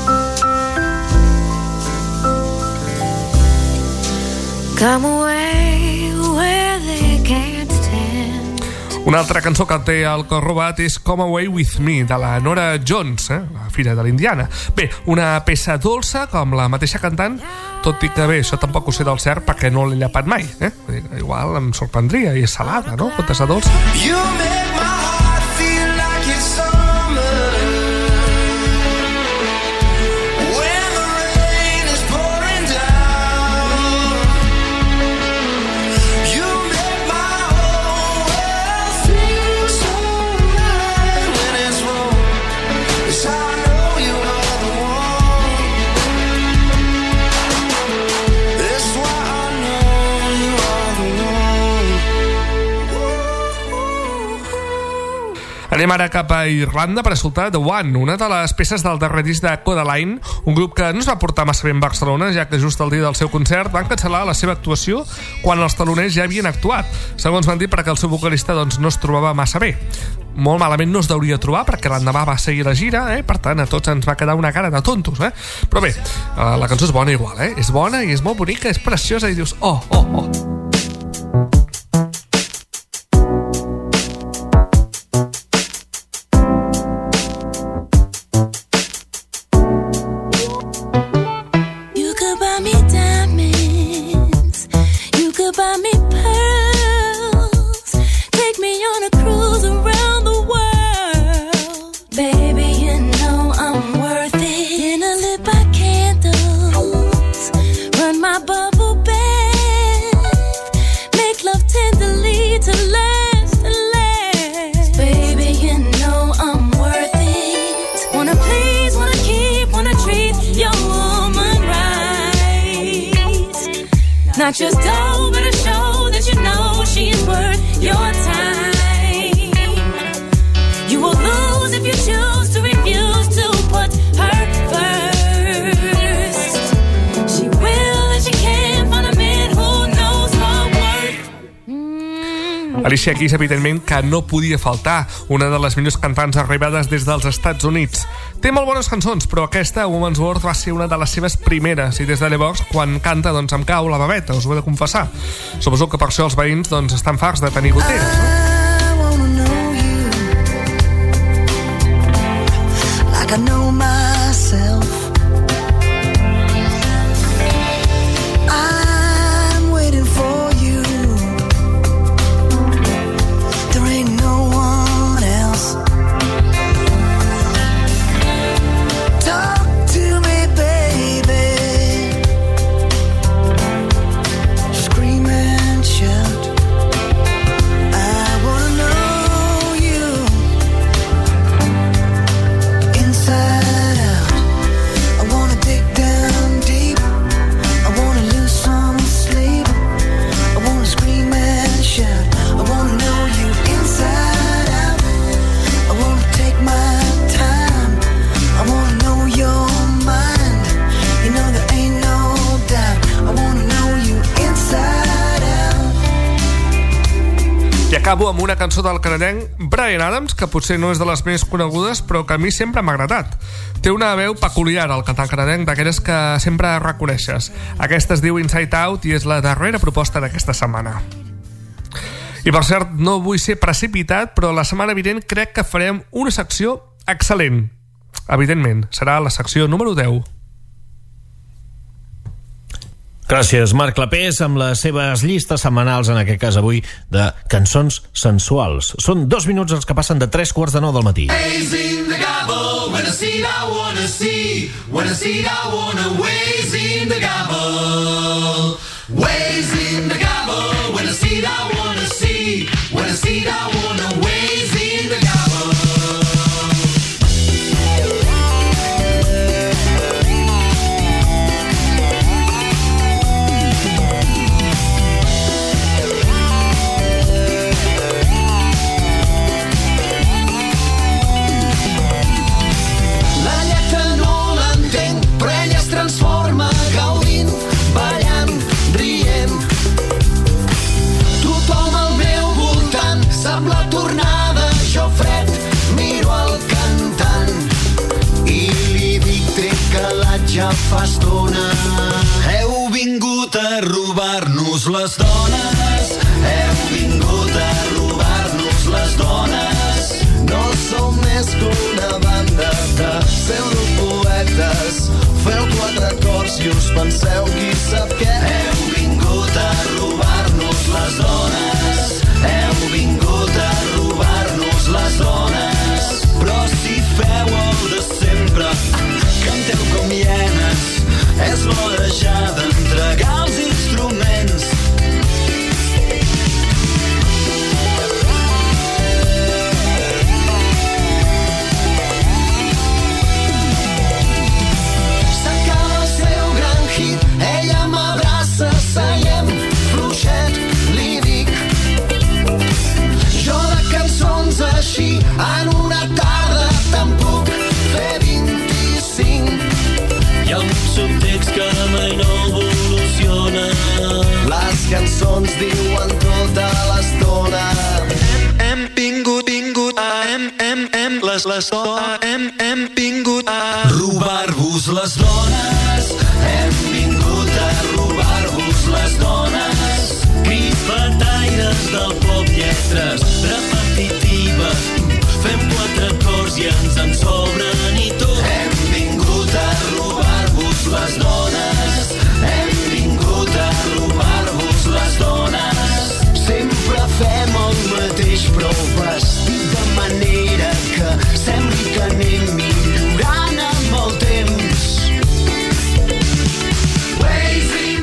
Come away where they can't stand. Una altra cançó que té el cor robat és Come Away With Me, de la Nora Jones, la filla de l'Indiana. Bé, una peça dolça com la mateixa cantant, tot i que bé, això tampoc ho sé del cert perquè no l'he llapat mai. Igual em sorprendria, i és salada, no? Fotes de dolça. You make my heart feel like it's summer when the rain is pouring down. You make my whole world feel so right when it's wrong. 'Cause I know you are the one. That's why I know you are the one. Anem ara cap a Irlanda per escoltar The One, una de les peces del darrer disc de Codaline, un grup que no es va portar massa bé en Barcelona, ja que just el dia del seu concert van cancel·lar la seva actuació quan els taloners ja havien actuat. Segons van dir, perquè el seu vocalista no es trobava massa bé. Molt malament no es deuria trobar, perquè l'endemà va seguir la gira, per tant a tots ens va quedar una cara de tontos, Però bé, la cançó és bona igual, És bona i és molt bonica, és preciosa, i dius, oh. You could buy me diamonds, you could buy me pearls. in my bubble bath, make love tenderly to last and last. Baby, you know I'm worth it. Wanna please, wanna keep, wanna treat your woman right. Not just dough, but a show that you know she is worth your time. You will lose if you choose to refuse to put her first. She will and she can find a man who knows her worth. Alicia Keys, evidentment, que no podia faltar, una de les millors cantants arribades des dels Estats Units. Té molt bones cançons, però aquesta, Woman's Worth, va ser una de les seves primeres, i des de llavors, quan canta, doncs em cau la babeta, us ho he de confessar. Suposo que per això els veïns doncs, estan farts de tenir goteres, no? I know myself. I'm waiting for you. There ain't no one else. Talk to me, baby. Scream and shout. I wanna know you. Inside out, I wanna dig down deep. I wanna lose some sleep. I wanna scream and shout. I wanna know you inside out. I wanna take my time. I wanna know your mind. You know there ain't no doubt. I wanna know you inside out. I acabo amb una cançó del canadenc Bryan Adams, que potser no és de les més conegudes, però que a mi sempre m'ha agradat. Té una veu peculiar, el cantant canadenc, d'aquelles que sempre reconeixes. Aquesta es diu Inside Out i és la darrera proposta d'aquesta setmana. I per cert, no vull ser precipitat, però la setmana vinent crec que farem una secció excel·lent. Evidentment, serà la secció número 10. Gràcies, Marc Clapés, amb les seves llistes setmanals, en aquest cas avui, de cançons sensuals. Són 2 minuts els que passen de 3:45 del matí. Raising the gavel, when I see it I wanna see, when I see it I wanna raising the gavel, raising the gavel, when I see it I wanna see, when I see it I wanna raising the gavel. Transforma gaudint, ballant, rient. Tothom al meu voltant sap la tornada, jo fred miro el cantant i li dic tret calat ja fa estona. Heu vingut a robar-nos les dones, heu vingut a robar-nos les dones. No som més que una banda de pseudopoetes. Feu 4 acords i us penseu qui sap què. Heu vingut a robar-nos les dones, heu vingut a robar-nos les dones. Però si feu el de sempre, canteu com hienes, és l'hora ja d'entregar els instruments. Ella m'abraça, seiem fluixet, li dic. Jo de cançons així en una tarda te'n puc fer 25. Hi ha un subtext que mai no evoluciona. Les cançons diuen tota l'estona. Hem vingut a robar-vos les dones. Hem vingut a robar-vos les dones. Crits bataires del pop, lletres repetitives. Fem 4 acords i ens en sobren i tot. Hem vingut a robar-vos les dones. Hem vingut a robar-vos les dones. Sempre fem el mateix, però vestit de manera que sembli que anem millorant amb el temps. Raising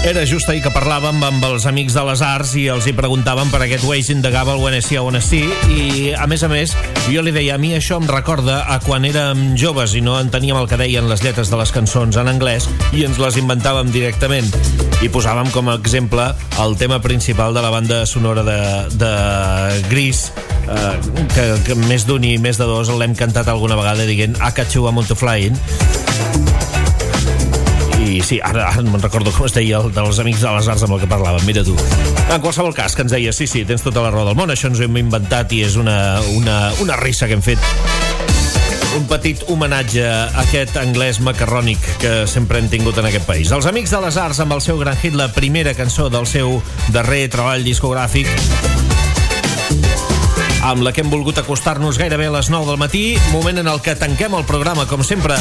Era just ahir que parlàvem amb els amics de les arts i els hi preguntàvem per aquest Ways in the Gable When I See i a més, jo li deia, a mi això em recorda a quan érem joves i no enteníem el que deien les lletres de les cançons en anglès i ens les inventàvem directament i posàvem com a exemple el tema principal de la banda sonora de Grease, que més d'un i més de dos l'hem cantat alguna vegada dient I Catch You, I Want to Fly In. I sí, ara me'n recordo com es deia el dels amics de les arts amb el que parlàvem, mira tu. En qualsevol cas, que ens deia, sí, tens tota la raó del món, això ens ho hem inventat i és una risa que hem fet. Un petit homenatge a aquest anglès macarrònic que sempre hem tingut en aquest país. Els amics de les arts amb el seu gran hit, la primera cançó del seu darrer treball discogràfic, amb la que hem volgut acostar-nos gairebé a les 9 del matí, moment en el que tanquem el programa, com sempre.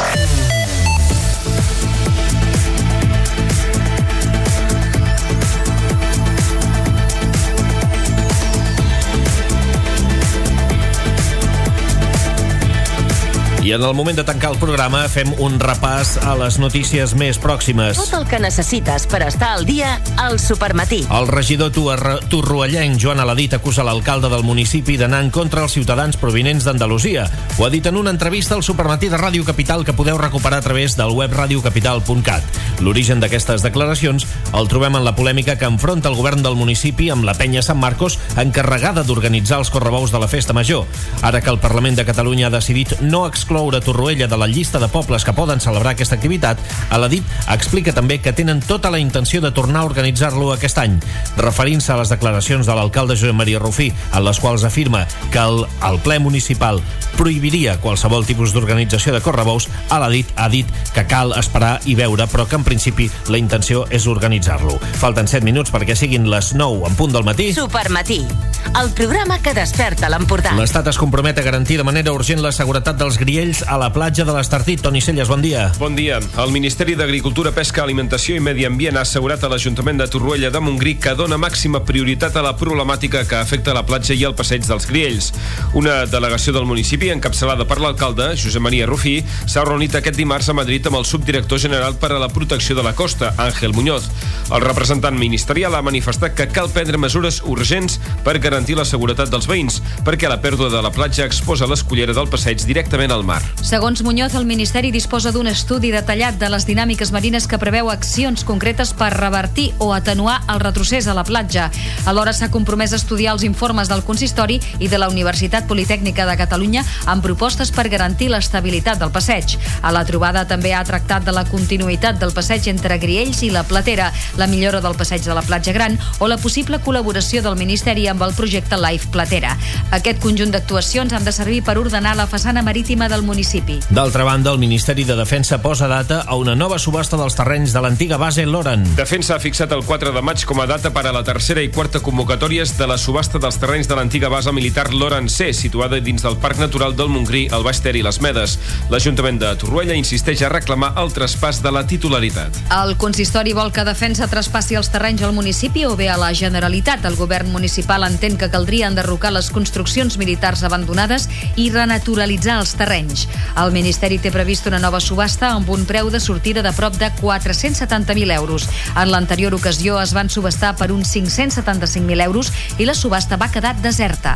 I en el moment de tancar el programa fem un repàs a les notícies més pròximes. Tot el que necessites per estar al dia al Supermatí. El regidor torroellenc Joan Aladit acusa l'alcalde del municipi d'anar en contra els ciutadans provinents d'Andalusia. Ho ha dit en una entrevista al Supermatí de Ràdio Capital que podeu recuperar a través del web radiocapital.cat. L'origen d'aquestes declaracions el trobem en la polèmica que enfronta el govern del municipi amb la penya Sant Marcos encarregada d'organitzar els correbous de la Festa Major. Ara que el Parlament de Catalunya ha decidit no excloure Torroella de la llista de pobles que poden celebrar aquesta activitat, Aladit explica també que tenen tota la intenció de tornar a organitzar-lo aquest any. Referint-se a les declaracions de l'alcalde Josep Maria Rufí, en les quals afirma que el ple municipal prohibiria qualsevol tipus d'organització de correbous, Aladit ha dit que cal esperar i veure, però que en principi la intenció és organitzar-lo. Falten 7 minuts perquè siguin les 9 en punt del matí. Supermatí, el programa que desperta l'Empordà. L'Estat es compromet a garantir de manera urgent la seguretat dels griells a la platja de l'Estartit. Toni Celles, bon dia. Bon dia. El Ministeri d'Agricultura, Pesca, Alimentació i Medi Ambient ha assegurat a l'Ajuntament de Torroella de Montgrí que dona màxima prioritat a la problemàtica que afecta la platja i el passeig dels griells. Una delegació del municipi, encapçalada per l'alcalde, Josep Maria Rufí, s'ha reunit aquest dimarts a Madrid amb el subdirector general per a la protecció de la costa, Àngel Muñoz. El representant ministerial ha manifestat que cal prendre mesures urgents per garantir la seguretat dels veïns, perquè la pèrdua de la platja exposa l'escullera del passeig directament al mar. Segons Muñoz, el Ministeri disposa d'un estudi detallat de les dinàmiques marines que preveu accions concretes per revertir o atenuar el retrocés a la platja. Alhora s'ha compromès a estudiar els informes del Consistori i de la Universitat Politècnica de Catalunya amb propostes per garantir l'estabilitat del passeig. A la trobada també ha tractat de la continuïtat del passeig entre Griells i la Platera, la millora del passeig de la platja Gran o la possible col·laboració del Ministeri amb el projecte Life Platera. Aquest conjunt d'actuacions han de servir per ordenar la façana marítima del municipi. D'altra banda, el Ministeri de Defensa posa data a una nova subhasta dels terrenys de l'antiga base Loren. Defensa ha fixat el 4 de maig com a data per a la tercera i quarta convocatòries de la subhasta dels terrenys de l'antiga base militar Loren C, situada dins del Parc Natural del Montgrí, el Baix Ter i les Medes. L'Ajuntament de Torroella insisteix a reclamar el traspàs de la titularitat. El consistori vol que Defensa traspassi els terrenys al municipi o bé a la Generalitat. El govern municipal entén que caldria enderrocar les construccions militars abandonades i renaturalitzar els terrenys. El Ministeri té previst una nova subhasta amb un preu de sortida de prop de 470.000 euros. En l'anterior ocasió es van subhastar per uns 575.000 euros i la subhasta va quedar deserta.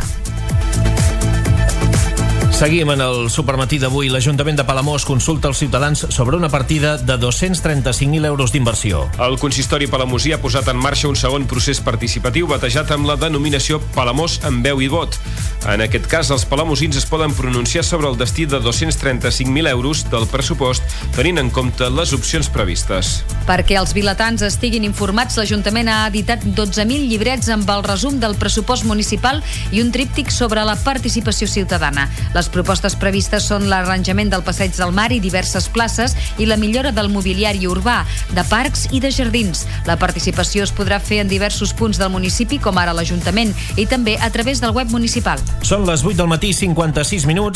Seguim en el Supermatí d'avui. L'Ajuntament de Palamós consulta els ciutadans sobre una partida de 235.000 euros d'inversió. El consistori palamosí ha posat en marxa un segon procés participatiu batejat amb la denominació Palamós amb veu i vot. En aquest cas, els palamosins es poden pronunciar sobre el destí de 235.000 euros del pressupost, tenint en compte les opcions previstes. Perquè els vilatans estiguin informats, l'Ajuntament ha editat 12.000 llibrets amb el resum del pressupost municipal i un tríptic sobre la participació ciutadana. Les propostes previstes són l'arranjament del passeig del mar i diverses places i la millora del mobiliari urbà, de parcs i de jardins. La participació es podrà fer en diversos punts del municipi, com ara l'Ajuntament, i també a través del web municipal. Són les 8 del matí, 56 minuts.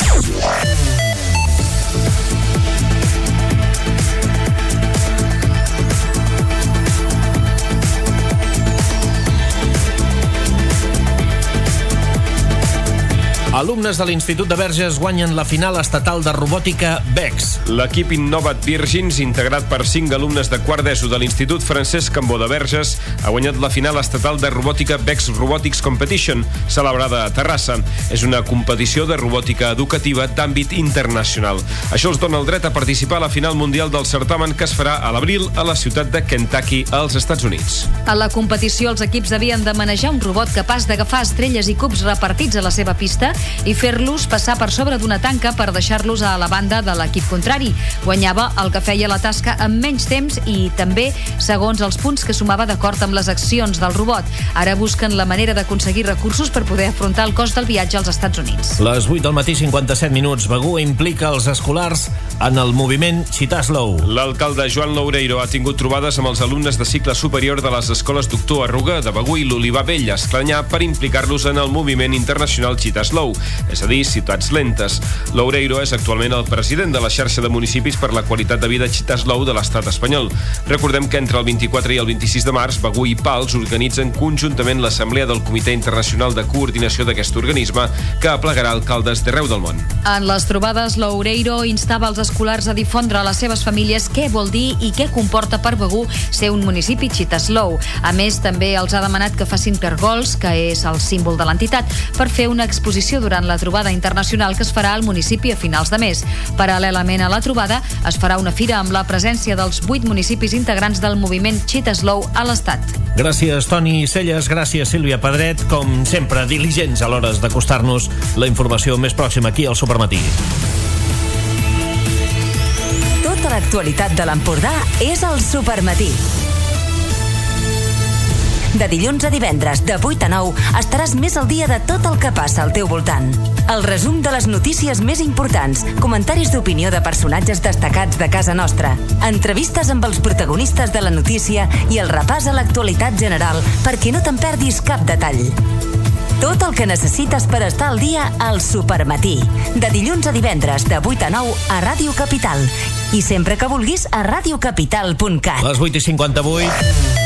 Alumnes de l'Institut de Verges guanyen la final estatal de robòtica BEX. L'equip Innovat Virgins, integrat per 5 alumnes de quart d'ESO de l'Institut Francesc Cambó de Verges, ha guanyat la final estatal de robòtica BEX Robotics Competition, celebrada a Terrassa. És una competició de robòtica educativa d'àmbit internacional. Això els dona el dret a participar a la final mundial del certamen que es farà a l'abril a la ciutat de Kentucky, als Estats Units. A la competició, els equips havien de manejar un robot capaç d'agafar estrelles i cubs repartits a la seva pista i fer-los passar per sobre d'una tanca per deixar-los a la banda de l'equip contrari. Guanyava el que feia la tasca en menys temps i també segons els punts que sumava d'acord amb les accions del robot. Ara busquen la manera d'aconseguir recursos per poder afrontar el cost del viatge als Estats Units. Les 8 del matí, 57 minuts. Begur implica els escolars en el moviment Cheetah Slow. L'alcalde Joan Loureiro ha tingut trobades amb els alumnes de cicle superior de les escoles Doctor Arruga, de Begur i l'Olivar Vell, a Esclanyà, per implicar-los en el moviment internacional Cheetah Slow, és a dir, ciutats lentes. Loureiro és actualment el president de la xarxa de municipis per la qualitat de vida Cheetah Slow de l'estat espanyol. Recordem que entre el 24 i el 26 de març, Begur i Pals organitzen conjuntament l'Assemblea del Comitè Internacional de Coordinació d'aquest organisme, que aplegarà alcaldes d'arreu del món. En les trobades, Loureiro instava els escolars a difondre a les seves famílies què vol dir i què comporta per Begur ser un municipi Cheetah Slow. A més, també els ha demanat que facin cargols, que és el símbol de l'entitat, per fer una exposició durant la trobada internacional que es farà al municipi a finals de mes. Paral·lelament a la trobada, es farà una fira amb la presència dels 8 municipis integrants del moviment Cheetah Slow a l'Estat. Gràcies, Toni Celles. Gràcies, Sílvia Pedret. Com sempre, diligents a l'hora d'acostar-nos la informació més pròxima aquí al Supermatí. Tota l'actualitat de l'Empordà és al Supermatí. De dilluns a divendres, de 8 a 9, estaràs més al dia de tot el que passa al teu voltant. El resum de les notícies més importants, comentaris d'opinió de personatges destacats de casa nostra, entrevistes amb els protagonistes de la notícia i el repàs a l'actualitat general perquè no te'n perdis cap detall. Tot el que necessites per estar al dia al Supermatí. De dilluns a divendres, de 8 a 9, a Ràdio Capital. I sempre que vulguis, a radiocapital.cat. Les 8:58.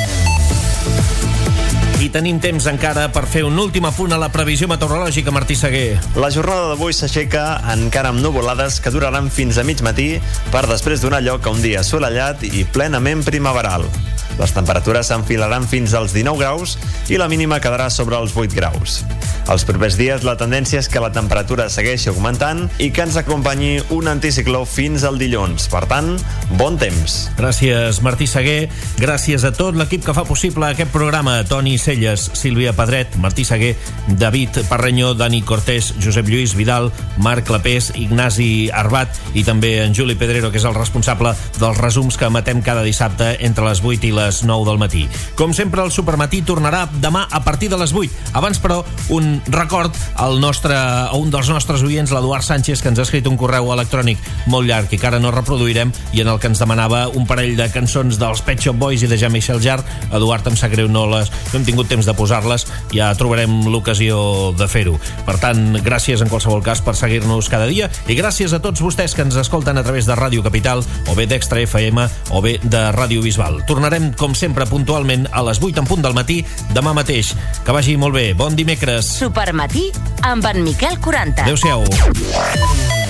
I tenim temps encara per fer un últim apunt a la previsió meteorològica, Martí Seguer. La jornada d'avui s'aixeca encara amb nuvolades que duraran fins a mig matí per després donar lloc a un dia assolellat i plenament primaveral. Les temperatures s'enfilaran fins als 19 graus i la mínima quedarà sobre els 8 graus. Els propers dies la tendència és que la temperatura segueixi augmentant i que ens acompanyi un anticicló fins al dilluns. Per tant, bon temps. Gràcies, Martí Seguer. Gràcies a tot l'equip que fa possible aquest programa. Toni Celles, Sílvia Pedret, Martí Seguer, David Parreño, Dani Cortés, Josep Lluís Vidal, Marc Clapés, Ignasi Arbat i també en Juli Pedrero, que és el responsable dels resums que emetem cada dissabte entre les 8 i les 9 del matí. Com sempre, el Supermatí tornarà demà a partir de les 8. Abans, però, un record a un dels nostres oients, l'Eduard Sánchez, que ens ha escrit un correu electrònic molt llarg i que ara no reproduirem i en el que ens demanava un parell de cançons dels Pet Shop Boys i de Jean-Michel Jarre. Eduard, em sap greu, no hem tingut temps de posar-les, ja trobarem l'ocasió de fer-ho. Per tant, gràcies en qualsevol cas per seguir-nos cada dia i gràcies a tots vostès que ens escolten a través de Ràdio Capital o bé d'Extra FM o bé de Ràdio Bisbal. Tornarem, com sempre, puntualment a les 8 en punt del matí demà mateix. Que vagi molt bé. Bon dimecres. Supermatí amb en Miquel 40. Adéu-siau.